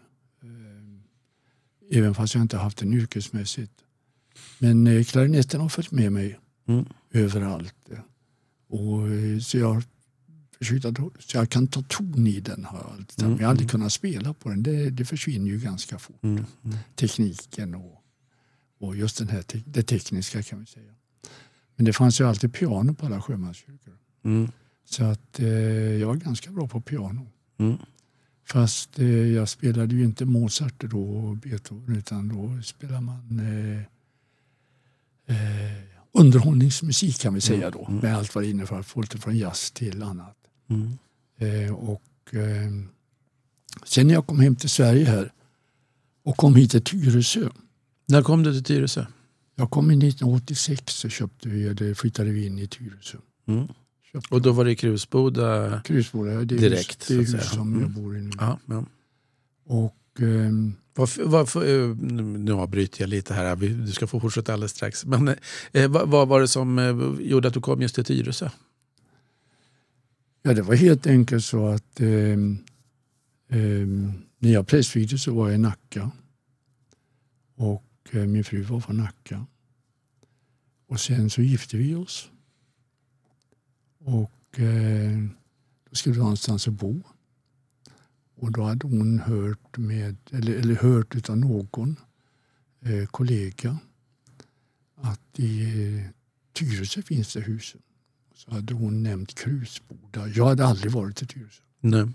S2: Eh, även fast jag inte har haft den yrkesmässigt. Men eh, klarinetten har följt med mig
S1: Mm.
S2: överallt. Och, eh, så jag försökt att, så jag kan ta ton i den. Har jag, alltid.
S1: Mm.
S2: Men jag har aldrig kunnat spela på den. Det, det försvinner ju ganska fort.
S1: Mm. Mm.
S2: Tekniken och, och just den här te- det tekniska kan vi säga. Men det fanns ju alltid piano på alla sjömanskyrkor.
S1: Mm.
S2: Så att eh, jag var ganska bra på piano.
S1: Mm.
S2: Fast eh, jag spelade ju inte Mozart då och Beethoven, utan då spelar man eh, eh, underhållningsmusik kan vi säga då.
S1: Mm.
S2: Med allt vad det innebär, folk från jazz till annat.
S1: Mm.
S2: Eh, och eh, sen när jag kom hem till Sverige här och kom hit till Tyresö.
S1: När kom du till Tyresö?
S2: Jag kom in nittonhundraåttiosex så köpte vi, eller flyttade vi in i Tyresö.
S1: Mm. Och då var det i Krusboda?
S2: Krusboda, det är
S1: direkt,
S2: hus, det är
S1: så att
S2: hus
S1: säga.
S2: som
S1: Mm.
S2: jag bor i nu.
S1: Ja, ja.
S2: Och ehm,
S1: Varför, varför, nu avbryter jag lite här, du ska få fortsätta alldeles strax. Men eh, vad, vad var det som eh, gjorde att du kom just till Tyresö?
S2: ja, det var helt enkelt så att ehm, ehm, när jag prästvigdes så var jag i Nacka. Och eh, min fru var från Nacka. Och sen så gifte vi oss. Och eh, då skulle vi någonstans att bo. Och då hade hon hört med, eller, eller hört utav någon eh, kollega att i eh, Tyresö finns det husen. Så hade hon nämnt Krusboda. Jag hade aldrig varit i Tyresö.
S1: Nej.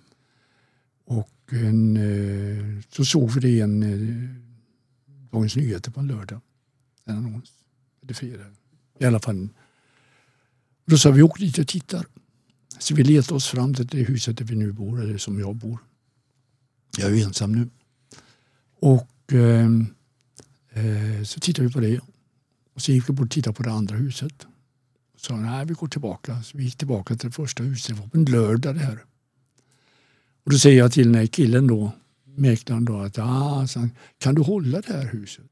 S2: Och en, eh, så såg vi det i en eh, Dagens Nyheter på en lördag. En annons. Eller fredag. I alla fall. Då sa vi, åk dit och tittar. Så vi letade oss fram till det huset där vi nu bor, eller som jag bor. Jag är ju ensam nu. Och eh, eh, så tittade vi på det. Och så gick vi bort och tittade på det andra huset. Och sa, nej, vi går tillbaka. Så vi gick tillbaka till det första huset. Det var på en lördag det här. Och då säger jag till den här killen då, mäklaren då, att ah, så, kan du hålla det här huset?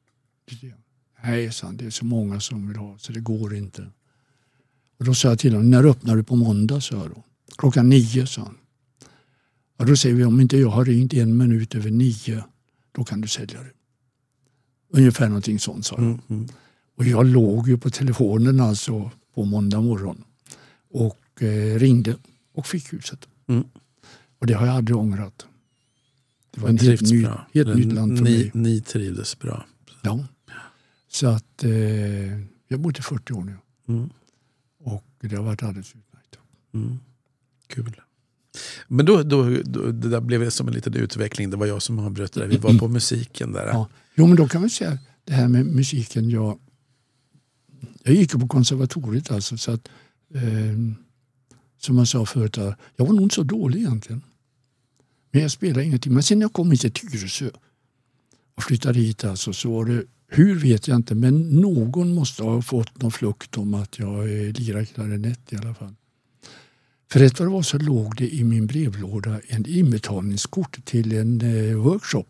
S2: Nej, så, det är så många som vill ha, så det går inte. Och då sa jag till honom, när öppnar du på måndag? Så jag då. Klockan nio, sa han. Och då säger vi, om inte jag har ringt en minut över nio, då kan du sälja det. Ungefär någonting sånt, sa jag.
S1: Mm, mm.
S2: Och jag låg ju på telefonen alltså på måndag morgon och eh, ringde och fick huset.
S1: Mm.
S2: Och det har jag aldrig ångrat. Det var
S1: Men
S2: ett helt,
S1: trivs
S2: ny,
S1: bra.
S2: helt nytt land för
S1: ni,
S2: mig.
S1: Ni trivdes bra.
S2: Ja. Så att eh, jag har bott i fyrtio år nu.
S1: Mm.
S2: Och det har varit alldeles utmärkt.
S1: Mm. Kul. Men då, då, då det där blev det som en liten utveckling. Det var jag som avbröt det där. Vi var på musiken där.
S2: Ja. Jo, men då kan man säga det här med musiken. Jag, jag gick ju på konservatoriet alltså. Så att, eh, som jag sa förut, jag var nog inte så dålig egentligen. Men jag spelade ingenting. Men sen när jag kom hit till Tyresö och flyttade hit alltså, så var det, hur vet jag inte, men någon måste ha fått någon flukt om att jag lirar klarinett i alla fall. För rätt vad det var så låg det i min brevlåda en inbetalningskort till en eh, workshop.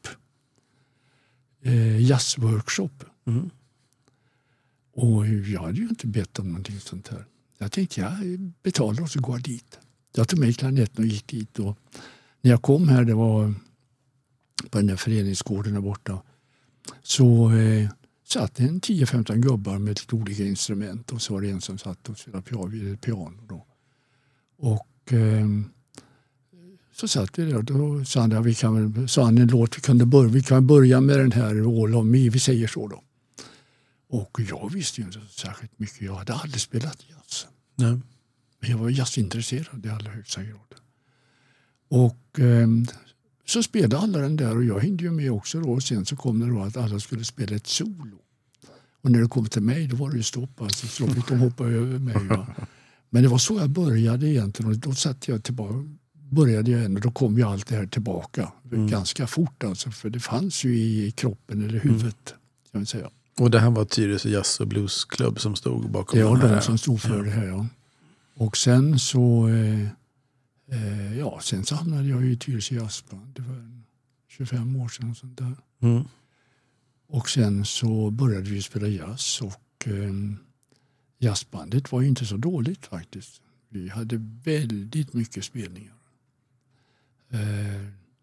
S2: Eh, jazzworkshop.
S1: Mm.
S2: Och jag hade ju inte bett om någonting sånt här. Jag tänkte jag betalar och så går jag dit. Jag tog med klarinetten och gick dit. Och när jag kom här, det var på den där föreningsgården där borta, så eh, satt en tio femton gubbar med lite olika instrument. Och så var det en som satt och spelade piano. piano då. Och eh, Så satt vi där och då sa han, ja, vi kan väl, sa han en låt, vi, kunde börja, vi kan börja med den här All of Me, vi säger så då. Och jag visste ju inte särskilt mycket, jag hade aldrig spelat jazz.
S1: Nej.
S2: Men jag var jazzintresserad i allra högsta grad. Och eh, så spelade alla den där och jag hängde ju med också då. Och sen så kom det då att alla skulle spela ett solo. Och när det kom till mig då var det ju stopp. Alltså, så fick de hoppa över mig. Va? Men det var så jag började egentligen. Och då satt jag tillbaka, började jag igen och då kom ju allt det här tillbaka. Mm. Ganska fort alltså. För det fanns ju i kroppen eller huvudet. Mm. Kan jag säga.
S1: Och det här var Tyresö Jazz- och Bluesklubb som stod bakom
S2: det var
S1: det här.
S2: De som stod för ja. det här, ja. Och sen så... Eh, eh, ja, sen så hamnade jag i Tyresö Jazzband. Det var tjugofem år sedan och sånt där.
S1: Mm.
S2: Och sen så började vi spela jazz och eh, jazzbandet var ju inte så dåligt faktiskt. Vi hade väldigt mycket spelningar. Eh,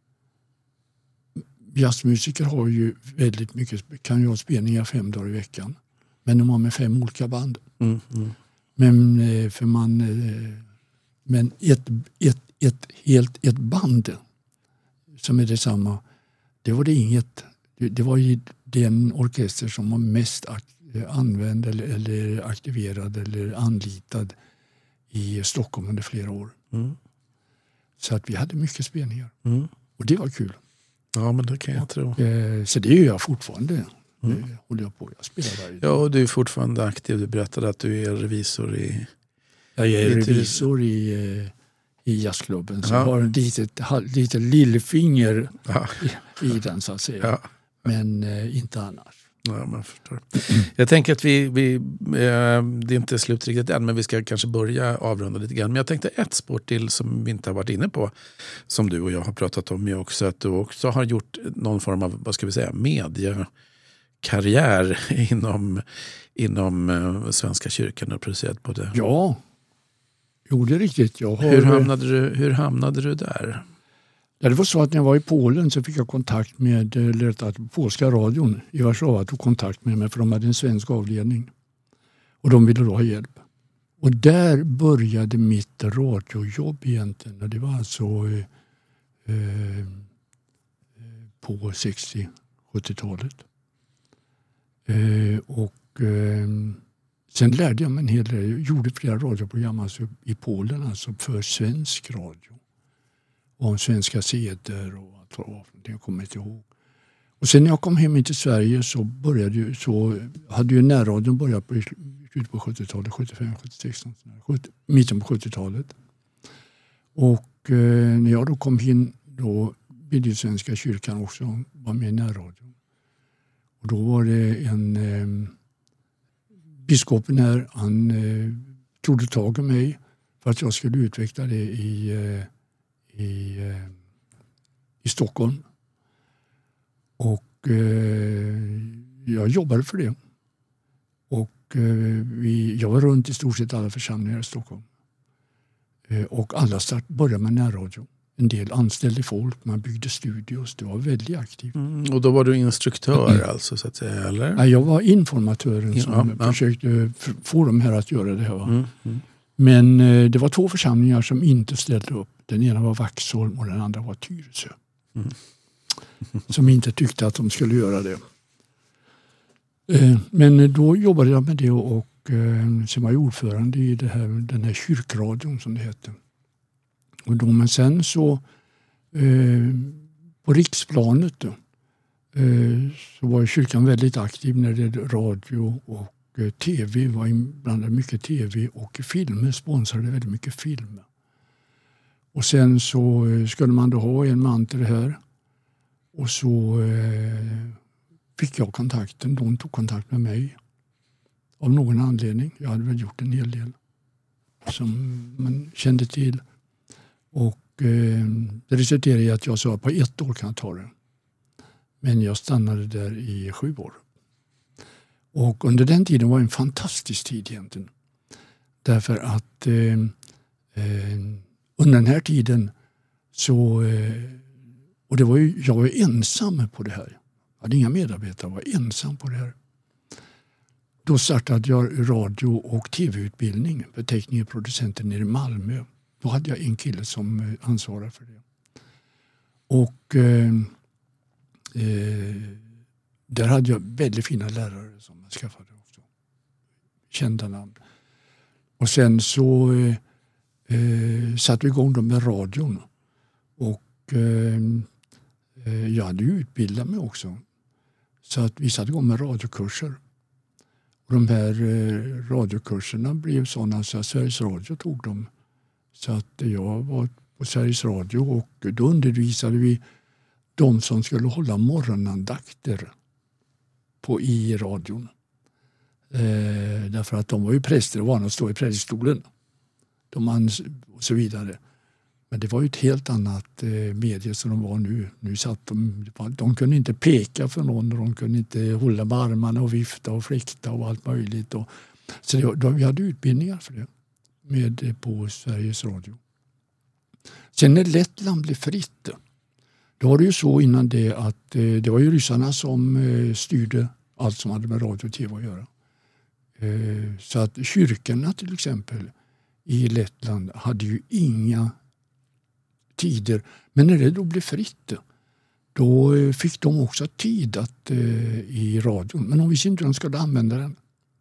S2: jazzmusiker har ju väldigt mycket, kan ju ha spelningar fem dagar i veckan. Men de har med fem olika band.
S1: Mm, mm.
S2: Men eh, för man eh, men ett, ett, ett helt ett band som är detsamma, det var det inget. Det, det var ju den orkester som var mest ak- använd eller, eller aktiverad eller anlitad i Stockholm under flera år.
S1: Mm.
S2: Så att vi hade mycket spelningar.
S1: Mm.
S2: Och det var kul.
S1: Ja, men det kan jag och, tro.
S2: Eh, så det gör jag fortfarande. Mm. Det håller jag på. Jag spelar varje
S1: Ja, och du är fortfarande aktiv. Du berättade att du är revisor i...
S2: Jag är revisor i, i jazzklubben. Så
S1: ja.
S2: jag har ett litet, litet lillfinger
S1: ja.
S2: i, i den så att säga.
S1: Ja.
S2: Men eh, inte annars.
S1: Ja, man förstår. Jag tänker att vi, vi eh, det är inte slut riktigt än, men vi ska kanske börja avrunda lite grann. Men jag tänkte ett spår till som vi inte har varit inne på, som du och jag har pratat om ju också, att du också har gjort någon form av, vad ska vi säga, mediekarriär inom, inom eh, Svenska kyrkan och producerat på det.
S2: Ja, jo det är riktigt. Jag har,
S1: hur, hamnade du, hur hamnade du där?
S2: Ja, det var så att när jag var i Polen så fick jag kontakt med eller att polska radion i Warszawa tog kontakt med mig för de hade en svensk avledning. Och de ville då ha hjälp. Och där började mitt radiojobb egentligen. Och det var alltså eh, på sextio-sjuttiotalet. Eh, och eh, sen lärde jag mig en hel del. Jag gjorde flera radioprogram alltså, i Polen alltså för svensk radio. Om svenska seder och allt vad det jag kommer inte ihåg. Och sen när jag kom hem till Sverige så började ju, så hade ju närradion börjat på slutet på sjuttiotalet, sjuttiofem, sjuttiosex, sjuttio, mitten på sjuttiotalet. Och eh, när jag då kom in då ville ju Svenska kyrkan också vara med i närradion. Och då var det en eh, biskopen här, han eh, tog tag i mig för att jag skulle utveckla det i eh, I, i Stockholm. Och eh, jag jobbade för det. Och eh, vi, jag var runt i stort sett alla församlingar i Stockholm. Eh, och alla start, började med närradio. En del anställde folk, man byggde studios. Det var väldigt aktivt.
S1: Mm, och då var du instruktör mm. alltså så att säga, eller?
S2: Nej, jag var informatören som ja, ja. försökte få dem här att göra det här. Va? Mm, mm. Men eh, det var två församlingar som inte ställde upp. Den ena var Vaxholm och den andra var Tyresö. Mm. Som inte tyckte att de skulle göra det. Eh, men då jobbade jag med det och, och eh, sen var jag ordförande i det här, den här kyrkradion som det hette. Och då, men sen så eh, på riksplanet då, eh, så var kyrkan väldigt aktiv när det gällde radio och eh, tv. Var inblandad mycket tv och filmer, sponsrade väldigt mycket filmer. Och sen så skulle man då ha en man till det här. Och så eh, fick jag kontakten. De tog kontakt med mig. Av någon anledning. Jag hade väl gjort en hel del. Som man kände till. Och eh, det resulterade i att jag sa på ett år kan jag ta det. Men jag stannade där i sju år. Och under den tiden var en fantastisk tid egentligen. Därför att... Eh, eh, Under den här tiden så, och det var ju, jag var ensam på det här. Jag hade inga medarbetare, jag var ensam på det här. Då startade jag radio- och tv-utbildning för tekniker och producenter nere i Malmö. Då hade jag en kille som ansvarade för det. Och eh, eh, där hade jag väldigt fina lärare som jag skaffade också. Kända namn. Och sen så eh, eh, satte vi igång dem med radion. Och eh, eh, jag hade ju utbildat mig också. Så att vi satte igång med radiokurser. Och de här eh, radiokurserna blev sådana så att Sveriges Radio tog dem. Så att jag var på Sveriges Radio och då undervisade vi de som skulle hålla morgonandakter på i radion. Eh, därför att de var ju präster och vana att stå i präststolen. De ans- och så vidare. Men det var ju ett helt annat eh, medie som de var nu. Nu satt de, de kunde inte peka för någon och de kunde inte hålla med armarna och vifta och fläkta och allt möjligt. Och, så det, då, vi hade utbildningar för det med, på Sveriges Radio. Sen när Lettland blev fritt, då var det ju så innan det att eh, det var ju ryssarna som eh, styrde allt som hade med radio och tv att göra. Eh, så att kyrkorna till exempel i Lettland hade ju inga tider. Men när det då blev fritt, då fick de också tid att, eh, i radion. Men de visste inte hur de skulle använda den.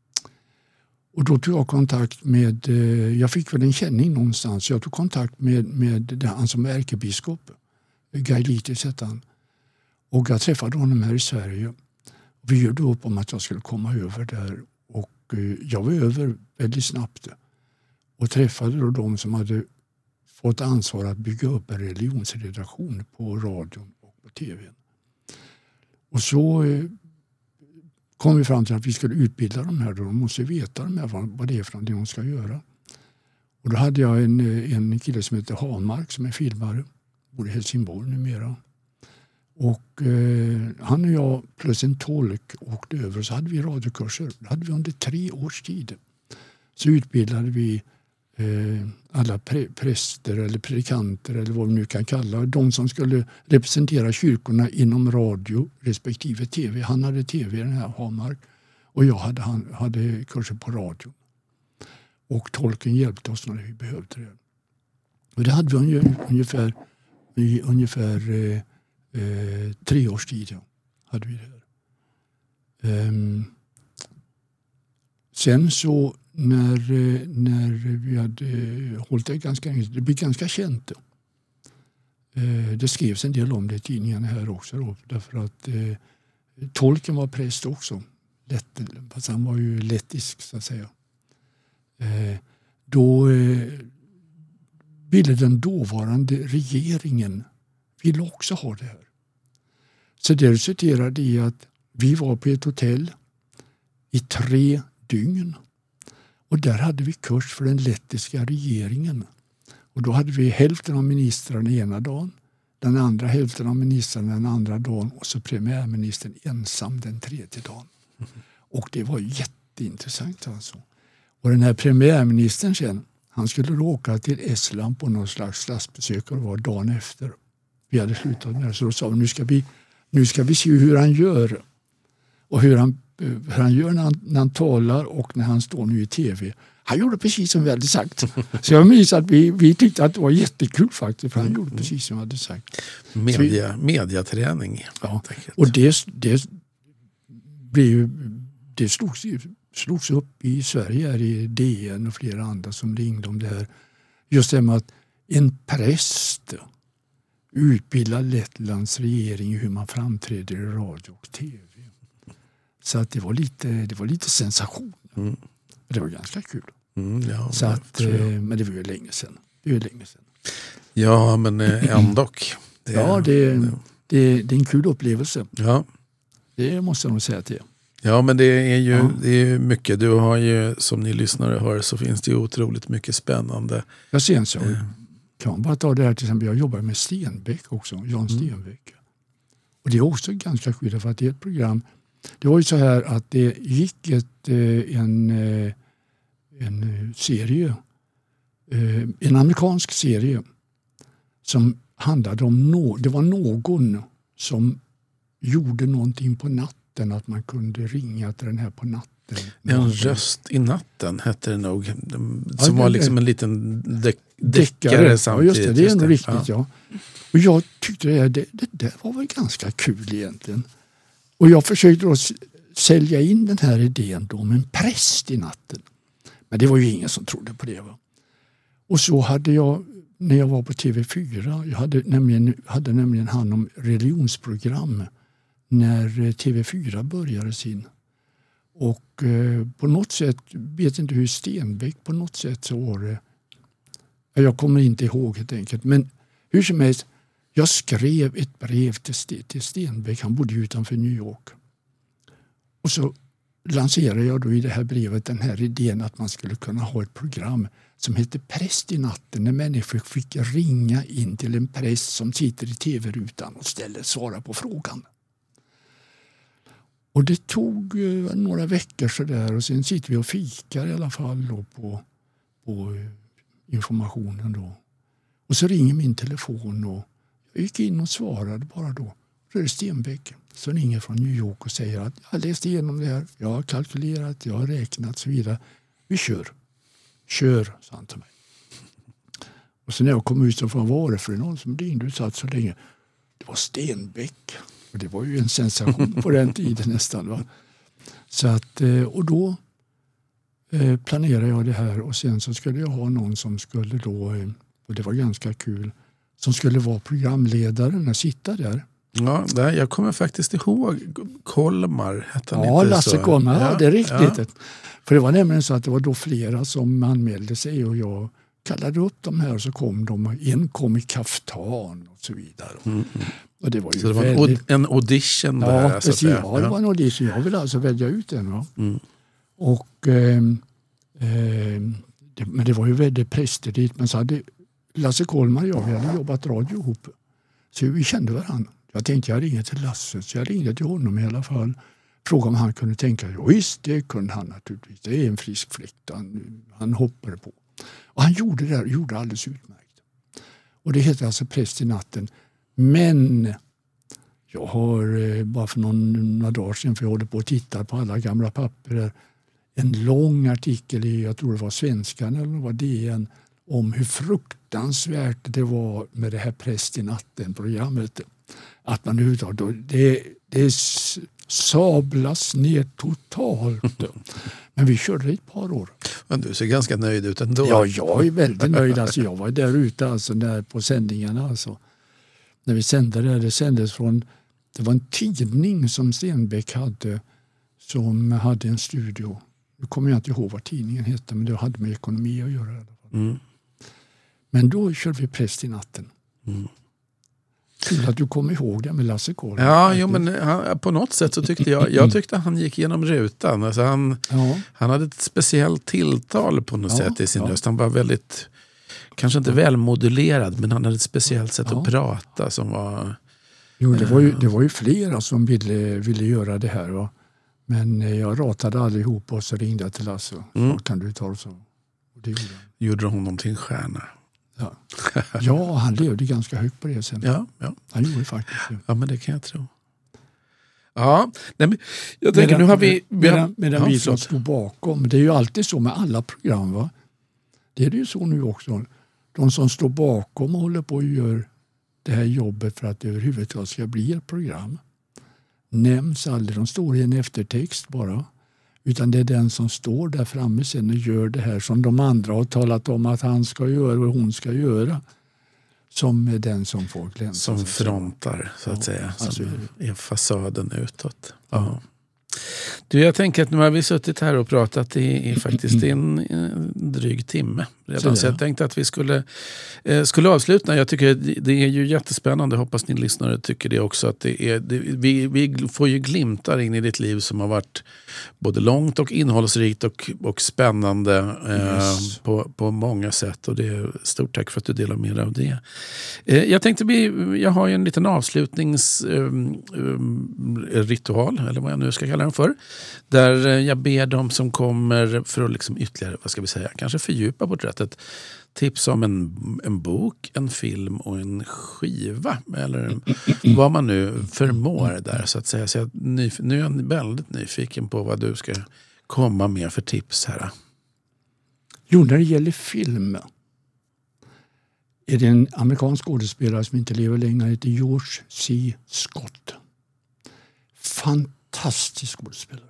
S2: Och då tog jag kontakt med, eh, jag fick väl en känning någonstans. Jag tog kontakt med, med han som är ärkebiskop. Gailitis hette han. Och jag träffade honom här i Sverige. Vi gjorde upp om att jag skulle komma över där. Och eh, jag var över väldigt snabbt. Och träffade då de som hade fått ansvar att bygga upp en religionsredaktion på radion och på tv. Och så eh, kom vi fram till att vi skulle utbilda dem här. Då. De måste veta de här, vad, vad det är för någonting de ska göra. Och då hade jag en, en kille som heter Hamark som är filmare. Bor i Helsingborg numera. Och eh, han och jag plus en tolk åkte över och så hade vi radiokurser. Det hade vi under tre års tid. Så utbildade vi eh, alla pre- präster eller predikanter eller vad vi nu kan kalla. De som skulle representera kyrkorna inom radio respektive tv. Han hade tv, den här Hamark. Och jag hade, han, hade kurser på radio. Och tolken hjälpte oss när vi behövde det. Och det hade vi ungefär, i ungefär eh, eh, tre års tid. Ja, hade vi det här. Um, sen så när, när vi hade hållit det ganska det blev ganska känt. Uh, det skrevs en del om det i tidningarna här också. Då, därför att uh, tolken var präst också. Lätt, fast han var ju lettisk så att säga. Uh, då uh, ville den dåvarande regeringen ville också ha det här. Så det resulterade i att vi var på ett hotell i tre dygn. Och där hade vi kurs för den lettiska regeringen. Och då hade vi hälften av ministrarna ena dagen, den andra hälften av ministrarna den andra dagen och så premiärministern ensam den tredje dagen. Mm. Och det var jätteintressant alltså. Och den här premiärministern sen, han skulle åka till Estland på någon slags statsbesök och det var dagen efter. Vi hade slutat med det, så då sa vi nu ska vi, nu ska vi se hur han gör. Och hur han, hur han gör när han, när han talar och när han står nu i tv. Han gjorde precis som vi hade sagt. Så jag minns att vi, vi tyckte att det var jättekul faktiskt. För han gjorde precis som vi hade sagt.
S1: Media, vi, mediaträning.
S2: Ja, och det, det, blev, det slogs, slogs upp i Sverige här i D N och flera andra som ringde om det här. Just det med att en präst utbildar Lettlands regering hur man framträder i radio och tv. Så att det var lite, det var lite sensation. Mm. Det var ganska kul.
S1: Mm, ja,
S2: så att, men det var ju länge sedan. Det var ju länge sedan.
S1: Ja, men ändå.
S2: Det, ja, det, det. Det, det är en kul upplevelse.
S1: Ja.
S2: Det måste jag nog säga till er.
S1: Ja, men det är ju ja. det är mycket. Du har ju, som ni lyssnare hör, så finns det ju otroligt mycket spännande.
S2: Jag ser en så. Mm. Kan man bara ta det här till exempel. Jag jobbar med Stenbeck också. Jan Stenbeck. Mm. Och det är också ganska kul för att det är ett program. Det var ju så här att det gick ett, en, en serie, en amerikansk serie som handlade om, no, det var någon som gjorde någonting på natten natten, att man kunde ringa till den här på natten.
S1: En röst i natten hette det nog. Som ja, var liksom en liten däck, deckare samtidigt.
S2: Ja, just det. Det är nog riktigt, ja. ja. Och jag tyckte det, det, det där var väl ganska kul egentligen. Och jag försökte då sälja in den här idén då om en präst i natten. Men det var ju ingen som trodde på det, va. Och så hade jag, när jag var på T V fyra, jag hade nämligen, hade nämligen hand om religionsprogram när T V fyra började sin. Och eh, på något sätt, vet inte hur Stenbeck, på något sätt så var det, jag kommer inte ihåg helt enkelt, men hur som helst, jag skrev ett brev till, till Stenbeck, han bodde utanför New York. Och så lanserade jag då i det här brevet den här idén att man skulle kunna ha ett program som heter Präst i natten, när människor fick ringa in till en präst som sitter i tv-rutan och ställer svara på frågan. Och det tog eh, några veckor så där, och sen sitter vi och fikar i alla fall då på, på eh, informationen då. Och så ringer min telefon och jag gick in och svarade bara då. Så är det Stenbeck som ringer från New York och säger att jag har läst igenom det här, jag har kalkylerat, jag har räknat och så vidare. Vi kör. Kör, sa han till mig. Och så när jag kom ut så var det för någon som ringde och satt så länge. Det var Stenbeck. Och det var ju en sensation på den tiden nästan, va. Så att, och då eh, planerade jag det här, och sen så skulle jag ha någon som skulle då, och det var ganska kul, som skulle vara programledaren och sitta där.
S1: Ja, jag kommer faktiskt ihåg Kolmar hette han.
S2: Ja,
S1: inte
S2: Lasse
S1: så.
S2: Kolmar, ja, det är riktigt.
S1: Ja.
S2: För det var nämligen så att det var då flera som anmälde sig, och jag kallade upp de här och så kom de. En kom i kaftan och så vidare. Mm. Och det var ju
S1: så det var
S2: väldigt...
S1: en audition
S2: ja,
S1: där?
S2: Precis,
S1: så
S2: ja, det var en audition. Jag ville alltså välja ut den. Va?
S1: Mm.
S2: Och, eh, eh, det, men det var ju väldigt prästerligt. Men så hade Lasse Kolmar och jag, vi hade jobbat radio ihop. Så vi kände varandra. Jag tänkte jag ringde till Lasse, så jag ringde till honom i alla fall. Frågade om han kunde tänka. Jo, visst, det kunde han naturligtvis. Det är en frisk fläkt. Han, han hoppade på. Och han gjorde det, gjorde alldeles utmärkt. Och det heter alltså Präst i natten. Men jag har eh, bara för någon, några dagar sedan, för jag håller på att titta på alla gamla papper, en lång artikel i, jag tror det var Svenskan eller var D N, om hur fruktansvärt det var med det här Präst i natten-programmet. Att man överhuvudtaget, det, det sablas ner totalt. Men vi körde ett par år.
S1: Men du ser ganska nöjd ut ändå.
S2: Ja, jag är väldigt nöjd. Alltså, jag var där ute alltså, där på sändningarna. Alltså. När vi sände det, det sändes från, det var en tidning som Stenbeck hade, som hade en studio. Nu kommer jag inte ihåg vad tidningen hette, men det hade med ekonomi att göra i alla fall. Mm. Men då körde vi Präst i natten. Mm. Kul att du kommer ihåg det med Lasse Kolmar.
S1: Ja, jo, men han, på något sätt så tyckte jag, jag tyckte han gick genom rutan. Alltså han, ja. han hade ett speciellt tilltal på något ja, sätt i sin ja. röst. Han var väldigt, kanske inte välmodulerad, men han hade ett speciellt sätt ja. att prata som var...
S2: Jo, det var ju, det var ju flera som ville, ville göra det här. Va? Men jag ratade allihop och så ringde jag till Lasse. Mm. Kan du ta det så? Och det gjorde han.
S1: Gjorde honom till en stjärna?
S2: Ja. ja, han levde ganska högt på det sen.
S1: Ja, ja.
S2: Han gjorde faktiskt det.
S1: Ja, men det kan jag tro. Ja, nej, men jag tänker, medan, nu har vi...
S2: Medan, medan ja, vi som stod bakom, det är ju alltid så med alla program, va? Det är det ju så nu också. De som står bakom och håller på och gör det här jobbet för att det överhuvudtaget ska bli ett program nämns aldrig. De står i en eftertext bara. Utan det är den som står där framme sen och gör det här som de andra har talat om att han ska göra och hon ska göra. Som är den som får glänsa.
S1: Som frontar, så att ja, säga. Som alltså, är fasaden utåt. Ja. Du, jag tänker att nu har vi suttit här och pratat i, i faktiskt en, en dryg timme redan. Så, så jag tänkte att vi skulle, eh, skulle avsluta. Jag tycker det, det är ju jättespännande. Hoppas ni lyssnare tycker det också. Att det är, det, vi, vi får ju glimtar in i ditt liv som har varit både långt och innehållsrikt och, och spännande eh, yes. på, på många sätt. Och det är stort tack för att du delar med dig av det. Eh, jag tänkte, vi, jag har ju en liten avslutningsritual, eh, eller vad jag nu ska kalla den för. Där jag ber dem som kommer för att liksom ytterligare, vad ska vi säga, kanske fördjupa porträttet, tipsa om en, en bok, en film och en skiva. Eller vad man nu förmår där så att säga. Så jag, nu är jag väldigt nyfiken på vad du ska komma med för tips här.
S2: Jo, när det gäller film är det en amerikansk skådespelare som inte lever längre, heter George C. Scott. Fantastisk skådespelare.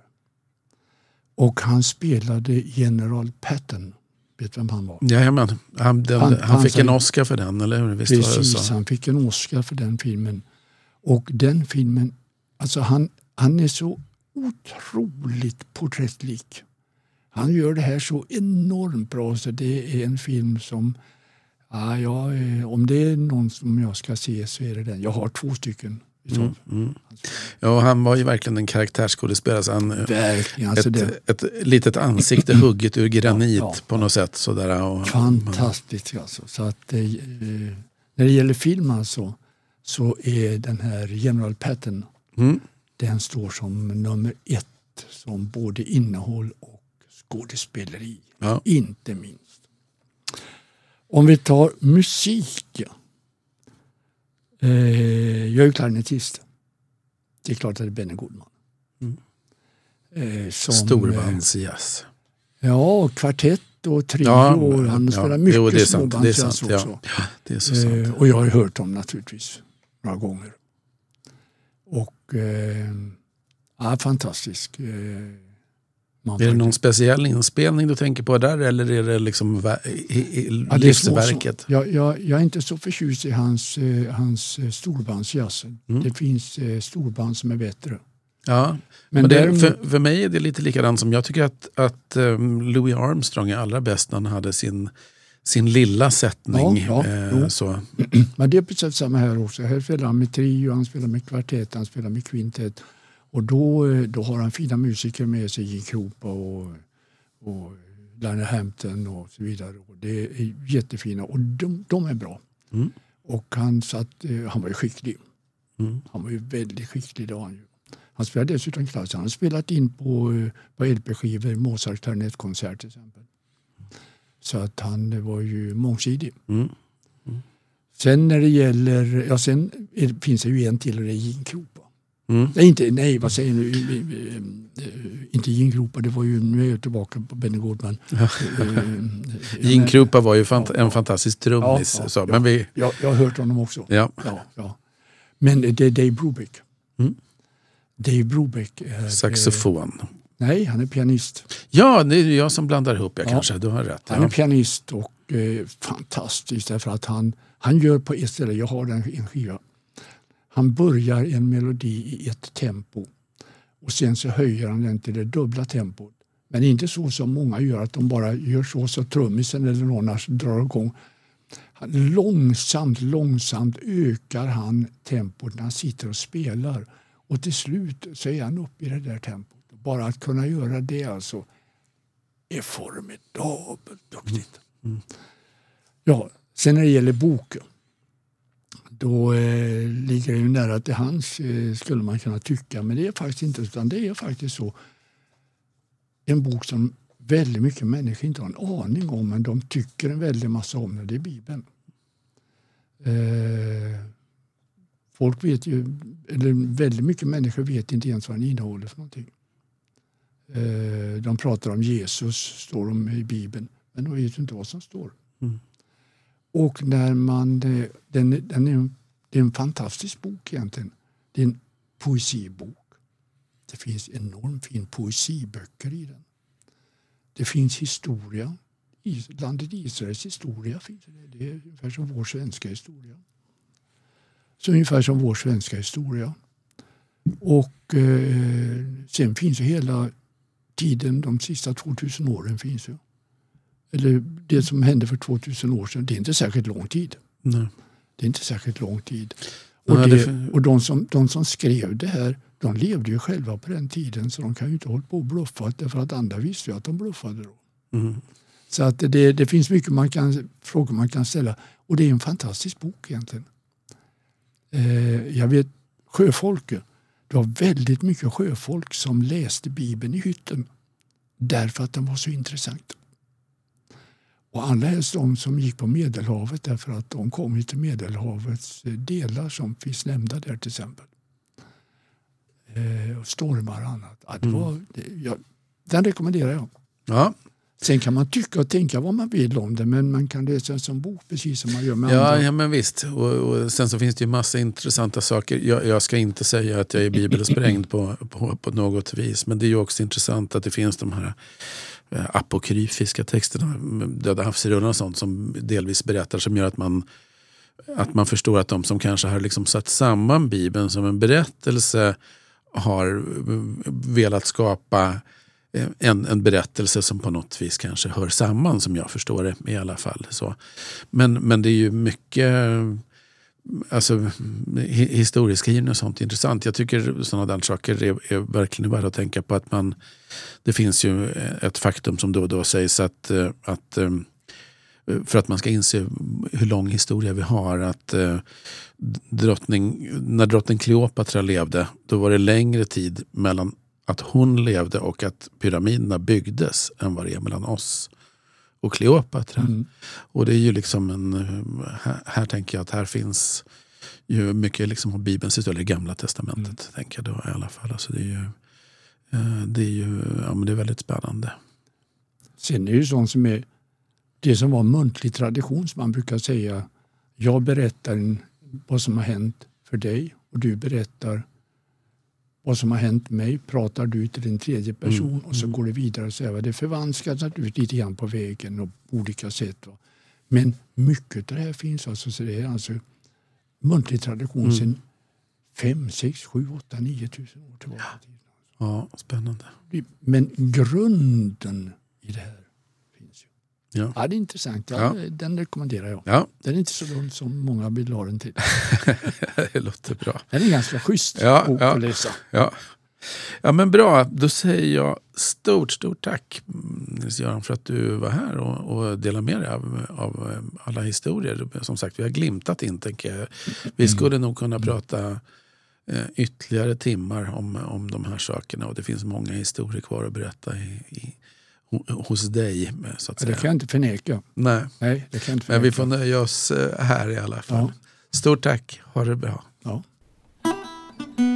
S2: Och han spelade General Patton. Vet du vem han var?
S1: Jajamän. Han, den, han, han fick en Oscar för den, eller hur? Visst
S2: precis,
S1: var det så?
S2: Han fick en Oscar för den filmen. Och den filmen, alltså han, han är så otroligt porträttlik. Han gör det här så enormt bra så det är en film som, ja, jag, om det är någon som jag ska se så är det den. Jag har två stycken.
S1: Mm, mm. Ja, han var ju verkligen en karaktärsskådespelare. Så han,
S2: verkligen, alltså
S1: ett,
S2: det,
S1: ett litet ansikte hugget ur granit
S2: ja, ja,
S1: på något sätt. Sådär, och,
S2: fantastiskt alltså. Så att, eh, när det gäller film alltså, så är den här General Patton, mm. den står som nummer ett som både innehåll och skådespeleri. Ja. Inte minst. Om vi tar musik. Eh, jag är klarinettist. Det är klart att det är Benny Goodman. Mm.
S1: Eh, Storbandsjazz.
S2: Eh, ja, kvartett och trio. Ja, och han spelar ja, mycket jo, småbandsjazz också. Ja, ja, det är så sant. Eh, och jag har hört dem naturligtvis några gånger. Och eh, ja, fantastisk. Eh,
S1: är det någon speciell inspelning du tänker på där eller är det liksom va- i, i
S2: ja,
S1: livsverket?
S2: Jag, jag, jag är inte så förtjust i hans, eh, hans storbandsjazz. Mm. Det finns eh, storband som är bättre.
S1: Ja, men, men det, däremot... för, för mig är det lite likadant som jag tycker att, att um, Louis Armstrong är allra bäst när han hade sin, sin lilla sättning.
S2: Ja, ja,
S1: eh, så.
S2: Men det är precis samma här också. Här spelar han med trio, han spelar med kvartett, han spelar med kvintett. Och då, då har han fina musiker med sig, Gene Krupa och, och Lionel Hampton och så vidare. Och det är jättefina och de, de är bra. Mm. Och han, satt, han var ju skicklig. Mm. Han var ju väldigt skicklig. Då han, ju. han spelade dessutom klass. Han har spelat in på, på L P-skivor, Mozart klarinettkoncert till exempel. Så att han var ju mångsidig. Mm. Mm. Sen när det gäller, ja sen är, finns det ju en till och det är Gene Krupa. Mm. Nej, inte, nej, vad säger du? Inte Gene Krupa, det var ju, nu är jag tillbaka på Benny Goodman.
S1: Gene Krupa var ju fant- ja, en fantastisk trummis.
S2: Ja,
S1: så,
S2: ja,
S1: men vi...
S2: jag, jag har hört honom också.
S1: Ja.
S2: Ja, ja. Men det är Dave Brubeck. Mm. Dave Brubeck är...
S1: Saxofon.
S2: Eh, nej, han är pianist.
S1: Ja, det är jag som blandar ihop, jag ja. kanske, du har rätt.
S2: Han är pianist och eh, fantastisk därför att han, han gör på ett ställe, jag har den en skiva. Han börjar en melodi i ett tempo och sen så höjer han den till det dubbla tempot. Men inte så som många gör att de bara gör så så trummisen eller någon drar igång. Han, långsamt, långsamt ökar han tempot när han sitter och spelar. Och till slut så är han uppe i det där tempot. Bara att kunna göra det alltså är formidabelt duktigt. Mm. Ja, sen när det gäller boken. Då eh, ligger det ju nära till hans eh, skulle man kunna tycka. Men det är faktiskt inte, utan det är faktiskt så. En bok som väldigt mycket människor inte har en aning om, men de tycker en väldigt massa om det, det är Bibeln. Eh, folk vet ju, eller väldigt mycket människor vet inte ens vad den innehåller för någonting. Eh, de pratar om Jesus, står de i Bibeln, men de vet ju inte vad som står. Mm. Och när man, den, den är, det är en fantastisk bok egentligen. Det är en poesibok. Det finns enormt fin poesiböcker i den. Det finns historia. Landet Israels historia finns det. Det är ungefär som vår svenska historia. Så ungefär som vår svenska historia. Och eh, sen finns ju hela tiden, de sista tvåtusen åren finns ju. Eller det som hände för tvåtusen år sedan, det är inte särskilt lång tid. Nej. Det är inte särskilt lång tid. Och, Nej, det, det... och de, som, de som skrev det här, de levde ju själva på den tiden så de kan ju inte hålla på och bluffa därför att andra visste ju att de bluffade då. Mm. Så att det, det finns mycket man kan, frågor man kan ställa. Och det är en fantastisk bok egentligen. Eh, jag vet, sjöfolket, det var väldigt mycket sjöfolk som läste Bibeln i hytten därför att den var så intressant. Och alla helst de som gick på Medelhavet därför att de kom till Medelhavets delar som finns nämnda där till exempel. Eh, och stormar och annat. Ja, det var, det, ja, den rekommenderar jag.
S1: Ja.
S2: Sen kan man tycka och tänka vad man vill om det, men man kan läsa en som bok precis som man gör med
S1: ja,
S2: andra.
S1: Ja, men visst. Och, och sen så finns det ju massa intressanta saker. Jag, jag ska inte säga att jag är bibelsprängd på, på, på något vis, men det är ju också intressant att det finns de här apokryfiska texterna, Döda havsrullar och sånt som delvis berättar, som gör att man att man förstår att de som kanske har liksom satt samman Bibeln som en berättelse har velat skapa en, en berättelse som på något vis kanske hör samman, som jag förstår det i alla fall. Så. Men, men det är ju mycket alltså, historieskrivning och sånt intressant. Jag tycker sådana där saker är, är verkligen värda att tänka på. Att man, det finns ju ett faktum som då och då sägs att, att för att man ska inse hur lång historia vi har, att drottning, när drottning Kleopatra levde, då var det längre tid mellan att hon levde och att pyramiderna byggdes än vad det är mellan oss och Kleopatra. Mm. Och det är ju liksom en, här, här tänker jag att här finns ju mycket liksom av Bibelns historia, det Gamla testamentet, mm. tänker jag då i alla fall. Alltså det är ju, det är ju ja, men det är väldigt spännande.
S2: Sen är det ju sånt som är det som var muntlig tradition, som man brukar säga. Jag berättar vad som har hänt för dig och du berättar vad som har hänt mig, pratar du till en tredje person mm. och så går det vidare och säger det förvanskas ut lite grann på vägen och på olika sätt. Men mycket av det här finns alltså, så det är alltså muntlig tradition mm. sedan fem, sex, sju, åtta, nio tusen år tillbaka.
S1: Ja, spännande.
S2: Men grunden i det här finns ju.
S1: Ja,
S2: ja det är intressant. Ja, ja. Den rekommenderar jag.
S1: Ja.
S2: Den är inte så lång som många vill ha den till.
S1: Det låter bra.
S2: Den är ganska schysst
S1: ja,
S2: bok
S1: ja,
S2: att läsa.
S1: Ja. Ja, men bra. Då säger jag stort, stort tack Nils-Göran för att du var här och, och delade med dig av, av alla historier. Som sagt, vi har glimtat in, tänker jag. Vi skulle nog kunna prata eh, ytterligare timmar om, om de här sakerna, och det finns många historier kvar att berätta i, i hos dig, så att säga.
S2: Det kan jag inte förneka.
S1: Nej,
S2: Nej det kan jag inte förneka.
S1: Men vi får nöja oss här i alla fall. Ja. Stort tack, ha det bra.
S2: Ja.